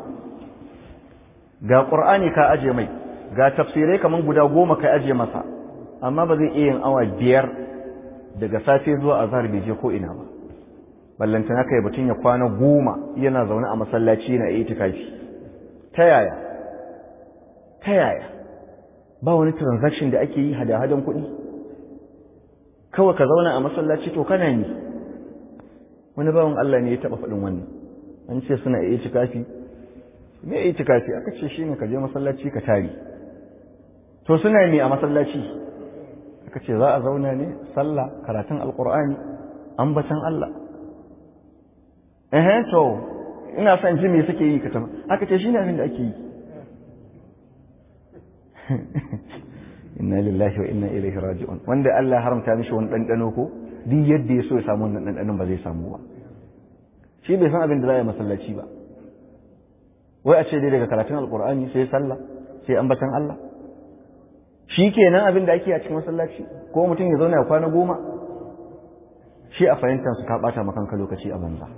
ga Qur'ani ka aje mai, ga tafsirai kaman guda goma ka aje masa, amma ba zai iya yin awa biyar daga safe zuwa azhar bai je ko ina ba. ballantana kai batun ya kwana goma yana zaune a masallaci yana itikafi. ta yaya ta yaya ba wani transaction da ake yi hada-hadan kuɗi, kawai ka zauna a masallaci to kana ni. wani bawan Allah ne ya taɓa faɗin wannan, an ce suna itikafi. me itikafi aka ce shine ka je masallaci ka tari. to suna ne a masallaci aka ce za a zauna ne sallah, karatun alqur'ani, ambatan Allah. eh to ina son ji me suke yi ka tama aka ce shine abin da ake yi. inna lillahi wa inna ilaihi raji'un. wanda Allah haramta mishi wani dandano ko duk yadda ya so ya samu wannan dandanon ba zai samu ba. shi bai san abin da za a yi masallaci ba. wai a ce dai daga karatun alqur'ani sai sallah sai ambatan Allah, shi kenan abin da ake a cikin masallaci. ko mutum ya zauna ya kwana goma, shi a fahimtar su ka bata makanka lokaci a banza.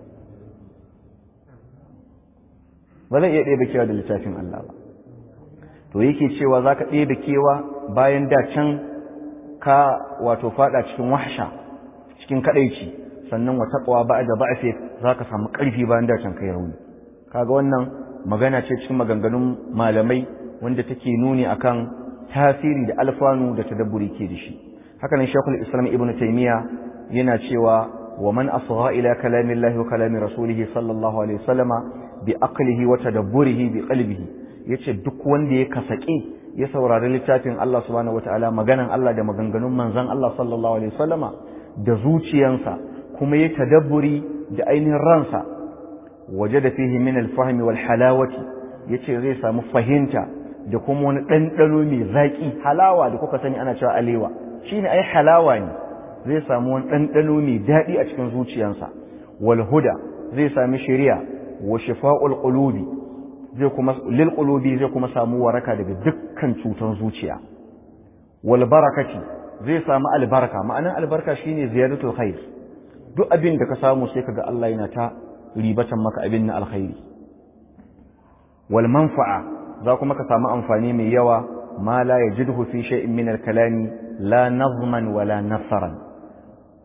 ba zai iya ɗebe kewa da littafin Allah ba. to yake cewa za ka ɗebe kewa bayan da can ka wato fada cikin wahsha, cikin kadaici, sannan wa taqwa ba'da ba'fi za ka samu ƙarfi bayan da can kai rauni. kaga wannan magana ce cikin maganganun malamai wanda take nuni akan tasiri da alfanu da tadabburi ke da shi. haka nan Sheikhul Islam Ibn Taymiyyah yana cewa wa man asgha ila kalamillahi wa kalami rasulihi sallallahu alaihi wasallama bi aqlihi wa tadabburihi bi qalbihi, yace duk wanda ya kasake ya saurari littafin Allah subhanahu wataala, maganan Allah da maganganun manzon Allah sallallahu alaihi wasallama da zuciyansa, kuma ya tadabburi da ainihin ransa, wajada fihi min al-fahmi wal halawati, yace zai samu fahimta da kuma wani ɗanɗano mai zaƙi. halawa da kuka sani ana cewa alewa, shine ai halawa ne. zai samu wani ɗanɗano mai daɗi a cikin zuciyarsa. wal huda, zai sami shari'a. wa shifa'ul qulubi, zai kuma lil qulubi, zai kuma samu waraka daga dukkan cutan zuciya. wal barakati, zai samu albarka. ma'anan albarka shine ziyadatul khair. duk abin da ka samu sai kaga Allah yana ta ribatan maka abin na alkhairi. wal manfa'a, za kuma ka samu amfani mai yawa. ma la yajidhu fi shay'in min al-kalami la nazman wala nasaran,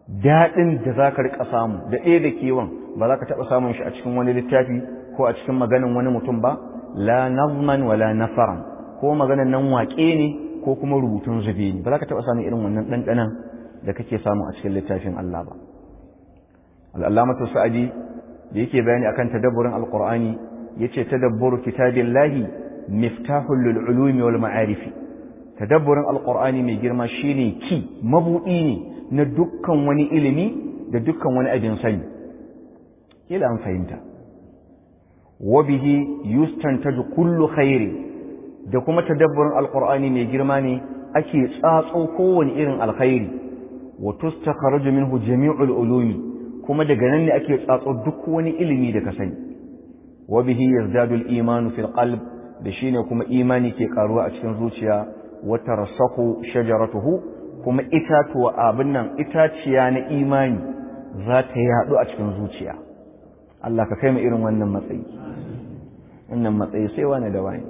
daɗin da za ka riƙa samu da ɗaya da kewan ba za ka taɓa samun shi a cikin wani littafi ko a cikin maganin wani mutum ba, la nazman wala nasaran, ko maganan nan waƙe ne ko kuma rubutun zube ne, ba za ka taɓa samun irin wannan ɗanɗanan da kake samu a cikin littafin Allah ba. Al'allamatu Sa'adi da yake bayani akan tadabburin Alƙur'ani yace tadabburu kitabillahi miftahul lil ulumi wal ma'arifi. Tadabburin Alƙur'ani mai girma shine ki mabudi ne na dukkan wani ilimi da dukkan wani abin sani. Kila an fahimta. Wa bihi yustantaju kullu khairi, da kuma tadabburin Alƙur'ani mai girma ne ake tsatso kowane irin alkhairi, wa tustakhraju minhu jami'ul ulumi, kuma daga nan ne ake tsatso duk wani ilimi da ka sani. Wa bihi yazdadu al-imanu fil qalb, da shine kuma imani ke karuwa a cikin zuciya, wa tarsahu shajaratuhu, kuma itatuwa abin nan itaciya na imani za ta yaɗu a cikin zuciya. Allah ka kai mu irin wannan matsayi, wannan matsayi sai wani da wani.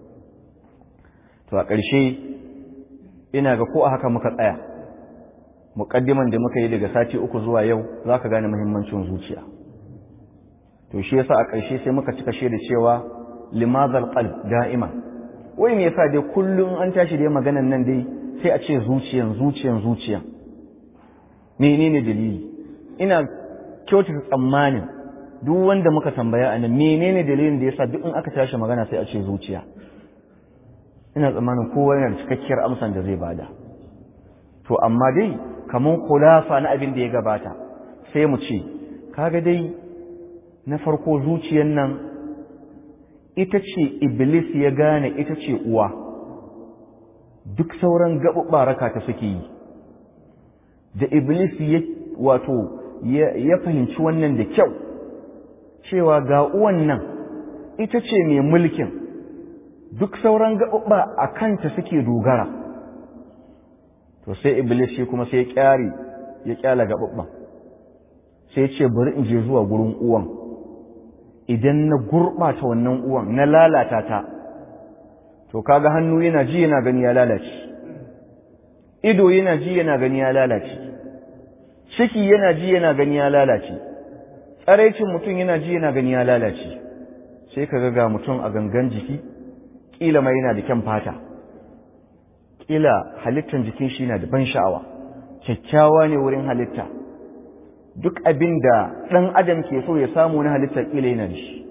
To a ƙarshe ina ga ko a haka muka tsaya, muƙaddiman da muka yi daga sati uku zuwa yau za ka gane muhimmancin zuciya. To shi yasa a ƙarshe sai muka cika shi da cewa limazal qalb da'ima. Wai me yasa dai kullum an tashi dai maganan nan dai sai a ce zuciyan zuciyan zuciyan. Menene dalili? Ina kyautata tsammanin duk wanda muka tambaya anan menene dalilin da yasa duk in aka tashi magana sai a ce zuciya. Ina tsammanin kowa yana da cikakkiyar amsan da zai bada. To amma dai kaman khulafa na abin da ya gabata sai mu ce kaga dai na farko zuciyar nan ita ce iblis ya gane ita ce uwa, duk sauran gaɓuɓɓa raka ta suke yi. Da iblis ya wato ya fahimci wannan da kyau cewa ga uwan nan ita ce mai mulkin, duk sauran gaɓuɓɓa a kanta suke dogara, to sai iblis shi kuma sai ya kyare ya kyala gaɓuɓɓan, sai ce bari in je zuwa gurin uwan, idan na gurɓata wannan uwan na lalata ta, to kaga hannu yana ji yana gani ya lalace, ido yana ji yana gani ya lalace, ciki yana ji yana gani ya lalace, tsaraicin mutum yana ji yana gani ya lalace, sai kaga ga mutum a gangan jiki kila ma yana da kyan fata, kila halittar jikin shi yana da ban sha'awa, kyakkyawa ne wurin halitta, duk abin da ɗan adam ke so ya samu na halitta kila yana da shi,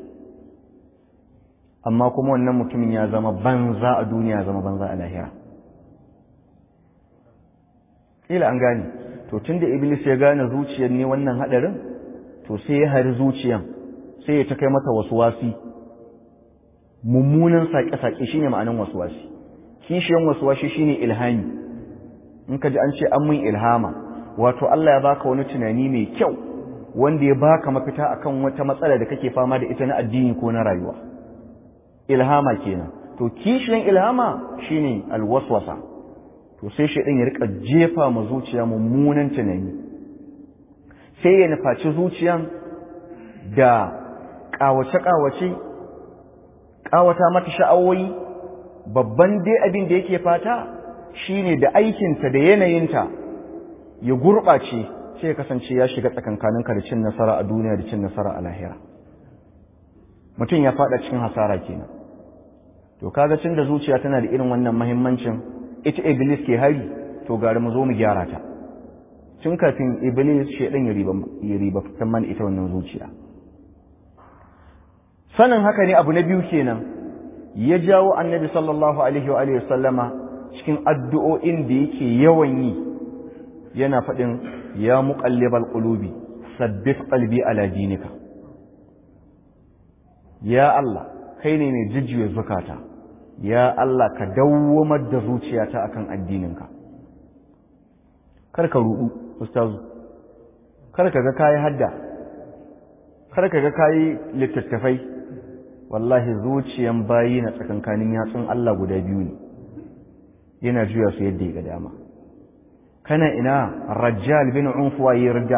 amma kuma wannan mutumin ya zama banza a duniya, ya zama banza a lahira. Kila an gane, to tun da iblis ya gane zuciyar ne wannan haɗarin, to sai ya hari zuciyan, sai ya ta kai mata wasu wasi, mummunan saƙe-saƙe shine ma'anin waswasi. Kishiyan waswasi shine ilhami. In ka ji an ce an mun ilhama, wato Allah ya baka wani tunani mai kyau wanda ya baka mafita akan wata matsala da kake fama da ita na addini ko na rayuwa. Ilhama kenan. To kishiyan ilhama shine alwaswasa. To sai shaydan ya rika jefa ma zuciya mummunan tunani. Sai ya nufaci zuciyan da kawace-kawace, ƙawata mata sha'awoyi, babban dai abin da yake fata shine da aikinta da yanayinta ya gurɓace, sai ya kasance ya shiga tsakankaninka da cin nasara a duniya da cin nasara a lahira. Mutum ya faɗa cikin hasara kenan. To kaga tun da zuciya tana da irin wannan muhimmancin, ita iblis ke hari, to gari mu zo mu gyara ta. Tun kafin iblis shedan ya riba ya riba fitan mana ita wannan zuciya. Sanin haka ne abu na biyu kenan ya jawo annabi sallallahu alaihi wa alihi sallama cikin addu'o'in da yake yawan yi, yana faɗin ya muqallibal qulubi sabbit qalbi ala dinika. Ya Allah, kai ne mai jijjiye zukata, ya Allah ka dawwamar da zuciyata akan addininka. Kar ka ruɗu ustazu, kar ka ga kayi hadda, kar ka ga kayi littattafai. Wallahi zuciyan bayi na tsakankanin yatsun Allah guda biyu ne, yana juya su yadda ya ga dama. Kana ina Rajjal bin Unfuwa ya rida,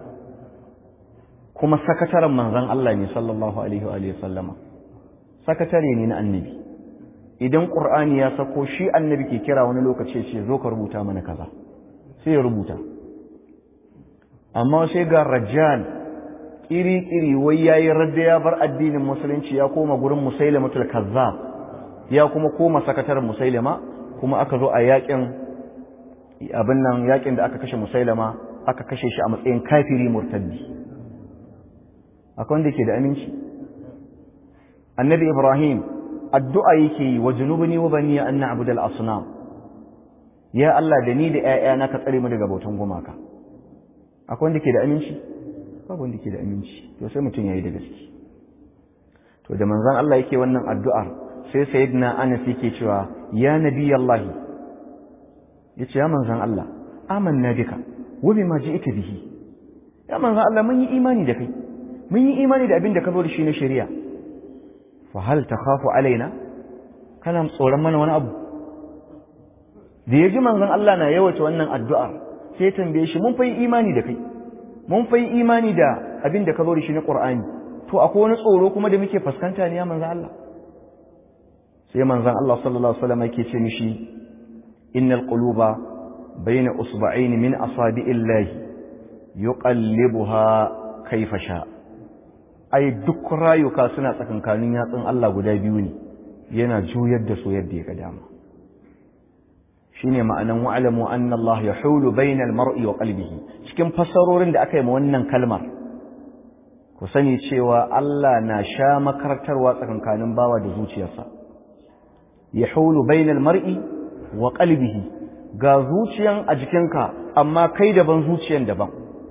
kuma sakataren manzon Allah ne sallallahu alaihi wa sallama, sakatare ne na annabi. Idan Qur'ani ya sako shi annabi ke kira wani lokaci ce zo ka rubuta mana kaza, sai ya rubuta. amma sai ga rajjan iri-iri wai yayi radda ya bar addinin musulunci ya koma gurin Musailamatul Kazzab ya kuma koma sakataren Musailama, kuma aka zo a yakin abin nan yakin da aka kashe Musailama aka kashe shi a matsayin kafiri murtaddi. Akwai wanda ke da aminci? Annabi Ibrahim addu'a yake yi wa junubni wa bani an na'budu al-asnam, ya Allah da ni da ƴaƴana ka tsare mu daga bautan gumaka. Akwai wanda ke da aminci? Babu wanda ke da aminci. To sai mutum yayi da gaske. To da manzon Allah yake wannan addu'ar sai sayyidina Anas yake cewa ya nabiyallahi, yace ya manzon Allah amanna bika wa bima ji'ta bihi, ya manzon Allah mun yi imani da kai, mun yi imani da abin da ka zo da shi na shari'a, fa hal takhafu alaina, kana tsoron mana wani abu? Da yaji manzon Allah na yawaita wannan addu'ar sai tambaye shi mun fa yi imani da kai, mun fa yi imani da abin da ka zo da shi na Qur'ani, to akwai wani tsoro kuma da muke fuskanta ne ya manzon Allah? Sai manzon Allah sallallahu alaihi wasallam yake ce mishi innal quluba bayna usba'ain min asabi'illahi yuqallibuha kayfa sha. Ai duk rayuka suna tsakankanin yatsun Allah guda biyu ne, yana juyar da su yadda ya ga dama. Shine ma'anan wa'lamu anna Allah yahulu bainal mar'i wa qalbihi. Cikin fasarorin da aka yi ma wannan kalmar, ku sani cewa Allah na sha makartarwa tsakankanin bawa da zuciyarsa. Yahulu bainal mar'i wa qalbihi, ga zuciyan a jikinka amma kai daban zuciyan daban.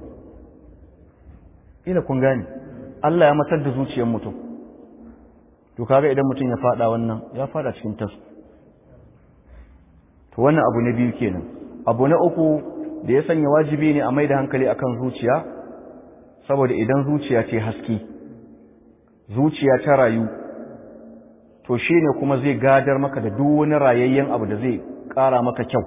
Ina kun gane Allah ya matar da zuciyar mutum. To kaga idan mutum ya fada wannan ya fada cikin tasu. To wannan abu na biyu kenan. Abu na uku da ya sanya wajibi ne a mai da hankali akan zuciya, saboda idan zuciya ce haske, zuciya ta rayu, to shi ne kuma zai gadar maka da duk wani rayayyen abu da zai ƙara maka kyau.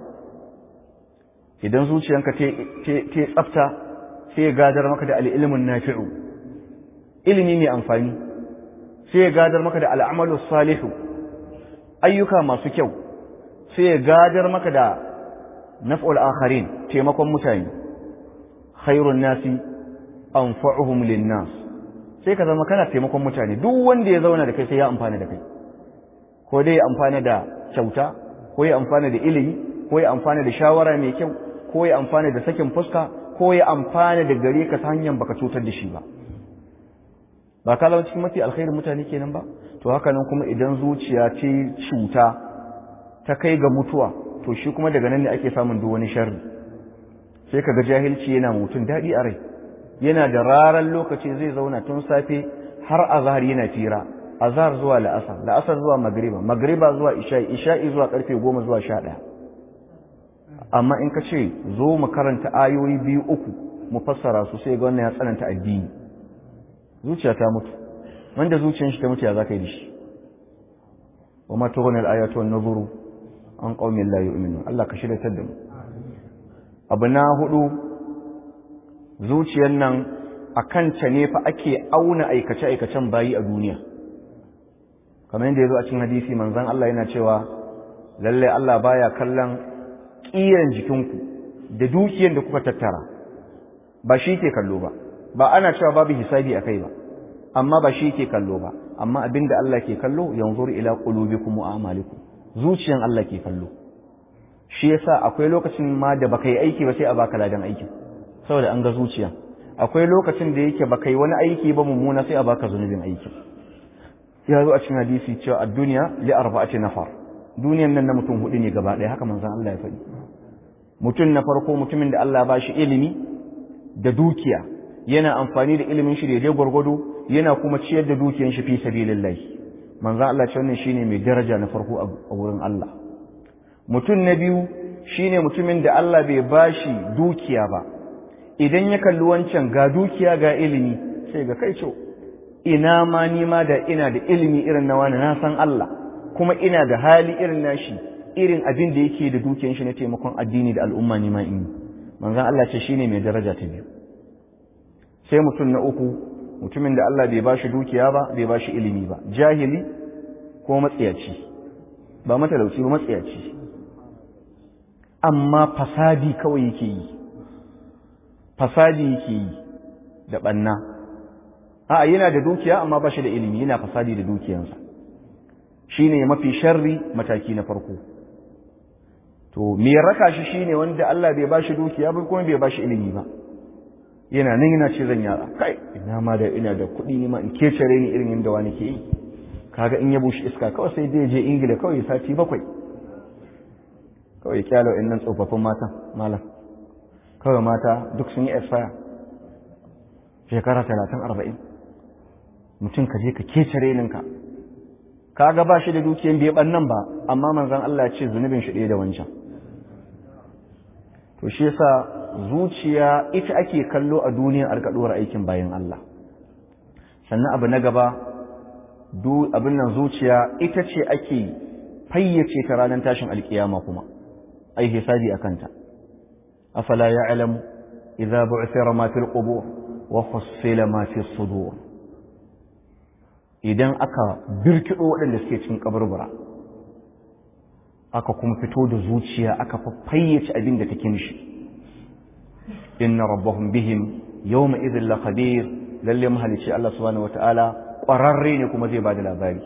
Idan zuciyanka ta tsafta sai ya gadar maka da al'ilmin nafi'u, ilimi mai amfani, sai ya gadar maka da al'amalu salihu, ayyuka masu kyau, sai ya gadar maka da naf'ul akharin, taimakon mutane, khairun nasi anfa'uhum lin-nas, sai ka zama kana taimakon mutane, duk wanda ya zauna da kai sai ya amfana da kai, ko dai ya amfana da kyauta, ko ya amfana da ilimi, ko ya amfana da shawara mai kyau, ko ya amfana da sakin fuska, ko ya amfana da gare ka ta hanyar baka cutar da shi ba. Ba ka zama cikin mafi alkhairin mutane kenan ba? To haka nan kuma idan zuciya ce cuta ta kai ga mutuwa, to shi kuma daga nan ne ake samun duk wani sharri. Sai kaga jahilci yana mutum daɗi a rai, yana da raran lokaci zai zauna tun safe har azhar yana tira, azhar zuwa la'asar, la'asar zuwa magriba, magriba zuwa isha'i, isha'i zuwa karfe goma zuwa sha ɗaya. Amma in ka ce zo mu karanta ayoyi biyu uku mu fassara su, sai ga wannan ya tsananta addini. Zuciya ta mutu, wanda zuciyar shi ta mutu ya za ka yi da shi? Wa ma tughni al-ayatu wan-nuzuru an qaumin la yu'minun. Allah ka shiryatar da mu. Abu na hudu, zuciyar nan akan ta ne fa ake auna aikace aikacen bayi a duniya. Kamar yadda yazo a cikin hadisi manzon Allah yana cewa lalle Allah baya kallon kiran jikinku da dukiyar da kuka tattara, ba shi ke kallo ba. Ba ana cewa babu hisabi akai ba, amma ba shi ke kallo ba, amma abinda Allah ke kallo yanzuru ila qulubikum wa a'malikum, zuciyan Allah ke kallo. Shi yasa akwai lokacin ma da baka yi aiki ba sai a baka ladan aikin, saboda an ga zuciya. Akwai lokacin da yake baka yi wani aiki ba mummuna sai a baka zunubin aikin. Ya zo a cikin hadisi cewa ad-dunya li arba'ati nafar, duniyan nan na mutum hudu ne gaba ɗaya, haka manzon Allah ya faɗi. Mutum na farko mutumin da Allah ba shi ilimi da dukiya, yana amfani da ilimin shi daidai gwargwado, yana kuma ciyar da dukiyar shi fi sabilillah. Manzo Allah ce wannan shine mai daraja na farko a wurin Allah. Mutum na biyu shine mutumin da Allah bai bashi dukiya ba, idan ya kalli wancan ga dukiya ga ilimi sai ga kai ce ina ma ni ma da ina da ilimi irin na wani, na san Allah kuma ina da hali irin nashi, irin abin da yake da dukiyar shi na taimakon addini da al'umma ni ma in. Manzo Allah ce shine mai daraja ta biyu. Sai mutum na uku, mutumin da Allah bai bashi dukiya ba, bai bashi ilimi ba, jahili ko matsiyaci, ba matalauci ba matsiyaci, amma fasadi kawai yake yi. fasadi yake yi da banna a yana da dukiya amma ba shi da ilimi yana fasadi da dukiyansa shine mafi sharri mataki na farko to me raka shi shine wanda Allah bai bashi dukiya ba kuma bai bashi ilimi ba yana nan yana ce zan yara kai ina ma da ina da kuɗi ne ma in kecere ni irin yadda wani ke yi kaga in ya bushi iska kawai sai dai je Ingila kawai sati bakwai kawai kyalo in nan tsofaffin matan malam kawai mata duk sun yi expire shekara talatin arba'in mutum ka je ka kecere ninka kaga ba shi da dukiyan bai bannan ba amma manzon Allah ya ce zunubin shi ɗaya da wancan to shi yasa zuciya ita ake kallo a duniya alkaduwar aikin bayan Allah sannan abu na gaba abin nan zuciya ita ce ake fayyace ta ranar tashin alkiyama kuma ai hisabi akan ta afala ya'lamu idza bu'thira ma fil qubur wa khussila ma fi sudur idan aka birkido waɗanda suke cikin kaburbura aka kuma fito da zuciya aka fayyace abin da take mishi inna rabbahum bihim yawma idhil laqadir lalle mahalici Allah subhanahu wataala ƙwararre ne kuma zai bada labari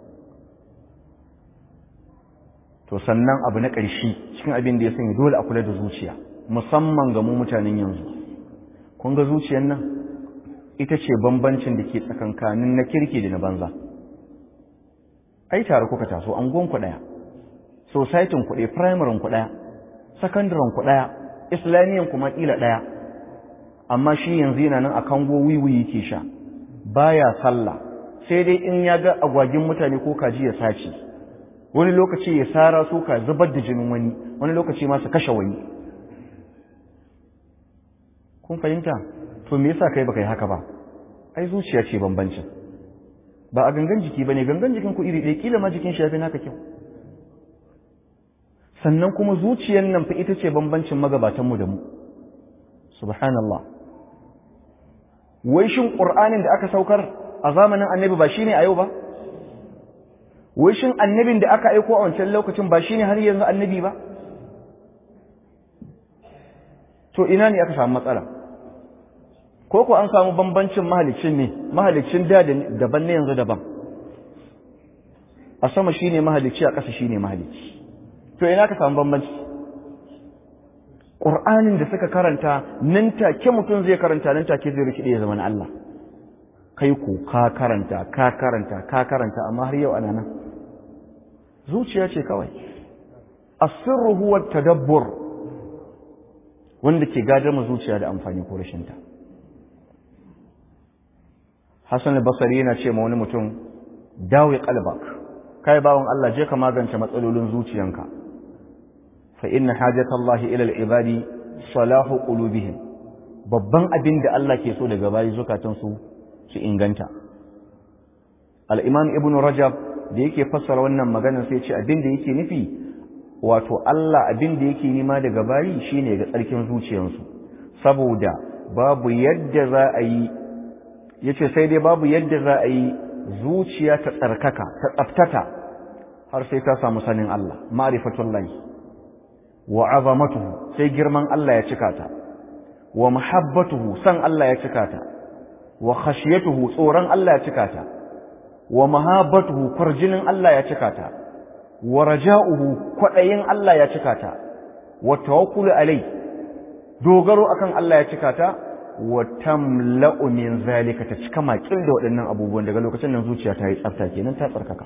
to sannan abu na ƙarshe cikin abin da ya sanya dole a kula da zuciya musamman ga mu mutanen yanzu kun ga zuciyar nan ita ce bambancin da ke tsakankanin na kirki da na banza ai tare kuka taso angon ku daya society ku daya primary ku daya secondary ku daya islamiyan kuma kila daya amma shi yanzu yana nan a kango wiwi yake sha baya sallah sai dai in ya ga agwagin mutane ko kaji ya sace wani lokaci ya sara su ka zubar da jinin wani wani lokaci ma su kashe wani kun fahimta to me yasa kai baka yi haka ba ai zuciya ce bambancin ba a gangan jiki bane gangan jikin ku iri ɗaya kila ma jikin shi yafi naka kyau sannan kuma zuciyar nan fa ita ce bambancin magabatan mu da mu subhanallah wai shin qur'anin da aka saukar a zamanin annabi ba shine a yau ba wai shin annabin da aka aiko a wancan lokacin ba shine har yanzu annabi ba to ina ne aka samu matsala ko ko an samu bambancin mahalicin ne mahalicin da daban ne yanzu daban a sama shine mahalicci a ƙasa shine mahalicci to ina ka samu bambanci Qur'anin da suka karanta nan take mutum zai karanta nan take zai rikide ya zama na Allah kai ko ka karanta ka karanta ka karanta amma har yau ana nan zuciya ce kawai as-sirru huwa at-tadabbur wanda ke gadar mu zuciya da amfani ko rashin ta Hassan al-Basri yana ce ma wani mutum dawi qalbak kai bawon Allah je ka magance matsalolin zuciyanka fa inna hajatallahi ila al-ibadi salahu qulubihim babban abin da Allah ke so daga bayi zukatan su su inganta al-imam ibn rajab da yake fassara wannan magana sai ce abin da yake nufi wato Allah abin da yake nima daga bayi shine ga tsarkin zuciyarsu saboda babu yadda za a yi yace sai dai babu yadda za a yi zuciya ta tsarkaka ta tsaftata har sai ta samu sanin Allah ma'rifatullahi wa azamatuhu sai girman Allah ya cika ta wa mahabbatuhu san Allah ya cika ta wa khashiyatuhu tsoron Allah ya cika ta wa mahabbatuhu farjinin Allah ya cika ta wa raja'uhu kwadayin Allah ya cika ta wa tawakkulu alai dogaro akan Allah ya cika ta wa tamla'u min zalika ta cika makil da waɗannan abubuwan daga lokacin nan zuciya ta yi tsafta kenan ta tsarkaka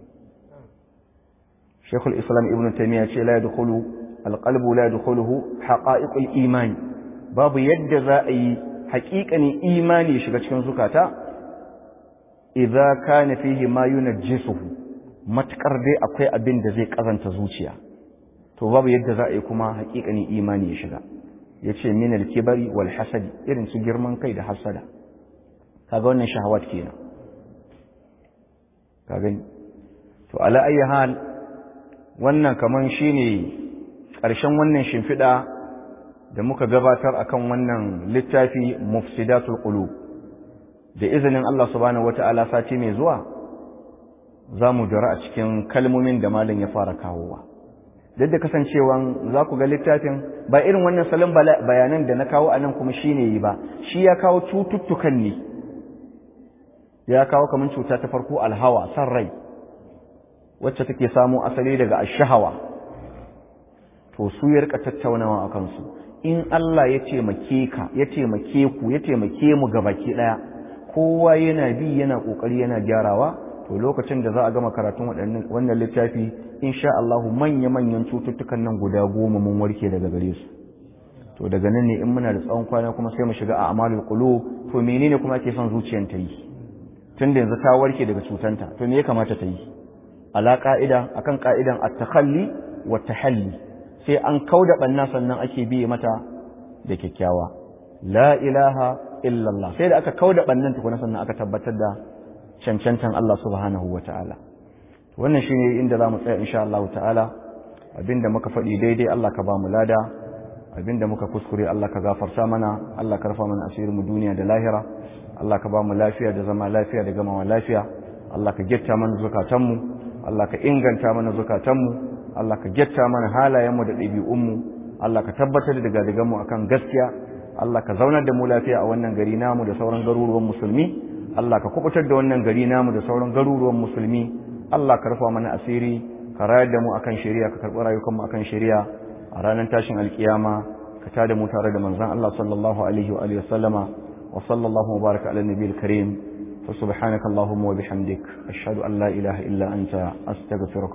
Sheikhul Islam Ibn Taymiyyah ce la yadkhulu alqalbu la yadkhuluhu haqa'iqul iman babu yadda za a yi haƙiƙanin imani shiga cikin zukata idza kana fihi ma yunajjisuhu matakar dai akwai abin da zai kazanta zuciya to babu yadda za a yi kuma haƙiƙanin imani ya shiga yace min al-kibari wal hasad irin su girman kai da hasada kaga wannan shahawat kenan kaga to ala ayi hal wannan kaman shine ƙarshen wannan shimfiɗa da muka gabatar akan wannan littafi mufsidatul qulub da izinin Allah subhanahu wata'ala sati mai zuwa zamu dira a cikin kalmomin da malam ya fara kawowa duk da kasancewan za ku ga littafin ba irin wannan salon bayanan da na kawo a nan kuma shi ne yi ba, shi ya kawo cututtukan ne, ya kawo kamar cuta ta farko alhawa, san rai, wacce take samu asali daga ashahawa, to su ya rika tattaunawa a kansu. In Allah ya taimake ka, ya taimake ku, ya taimake mu gabaki ɗaya, kowa yana bi yana ƙoƙari yana gyarawa, to lokacin da za a gama karatun wannan littafi insha Allah manya-manyan cututtukan nan guda goma mun warke daga gare su. To daga nan ne in muna da tsawon kwana kuma sai mu shiga a amalul qulub, to menene kuma ake son zuciyar ta yi tunda yanzu ta warke daga cutanta, to me ya kamata ta yi? Ala ka'ida akan ka'idan at-takhalli wa tahalli, sai an kauda banna sannan ake biye mata da kyakkyawa. La ilaha illallah, sai da aka kauda bannan tukuna sannan aka tabbatar da cancantan Allah subhanahu wa ta'ala. Wannan shi ne inda za mu tsaya insha Allah ta'ala, abinda muka faɗi daidai Allah ka ba mu lada, abinda muka kuskure Allah ka gafarta mana, Allah ka rufa mana asirin mu duniya da lahira, Allah ka ba mu lafiya da zama lafiya da gamawa lafiya, Allah ka getta mana zukatanmu, Allah ka inganta mana zukatanmu, Allah ka getta mana halayenmu da ɗabi'unmu, Allah ka tabbatar da gadiganmu akan gaskiya, Allah ka zaunar da mu lafiya a wannan gari namu da sauran garuruwan musulmi, Allah ka kubutar da wannan gari namu da sauran garuruwan musulmi, Allah ka rufa mana asiri, ka rayar da mu akan shari'a, ka karɓi rayukanmu akan shari'a a ranar tashin alkiyama, ka tada mu tare da manzon Allah sallallahu alaihi wa alihi wasallama, wa sallallahu wa baraka ala nabiyil karim, wa subhanaka allahumma wa bihamdik ashhadu an la ilaha illa anta astaghfiruka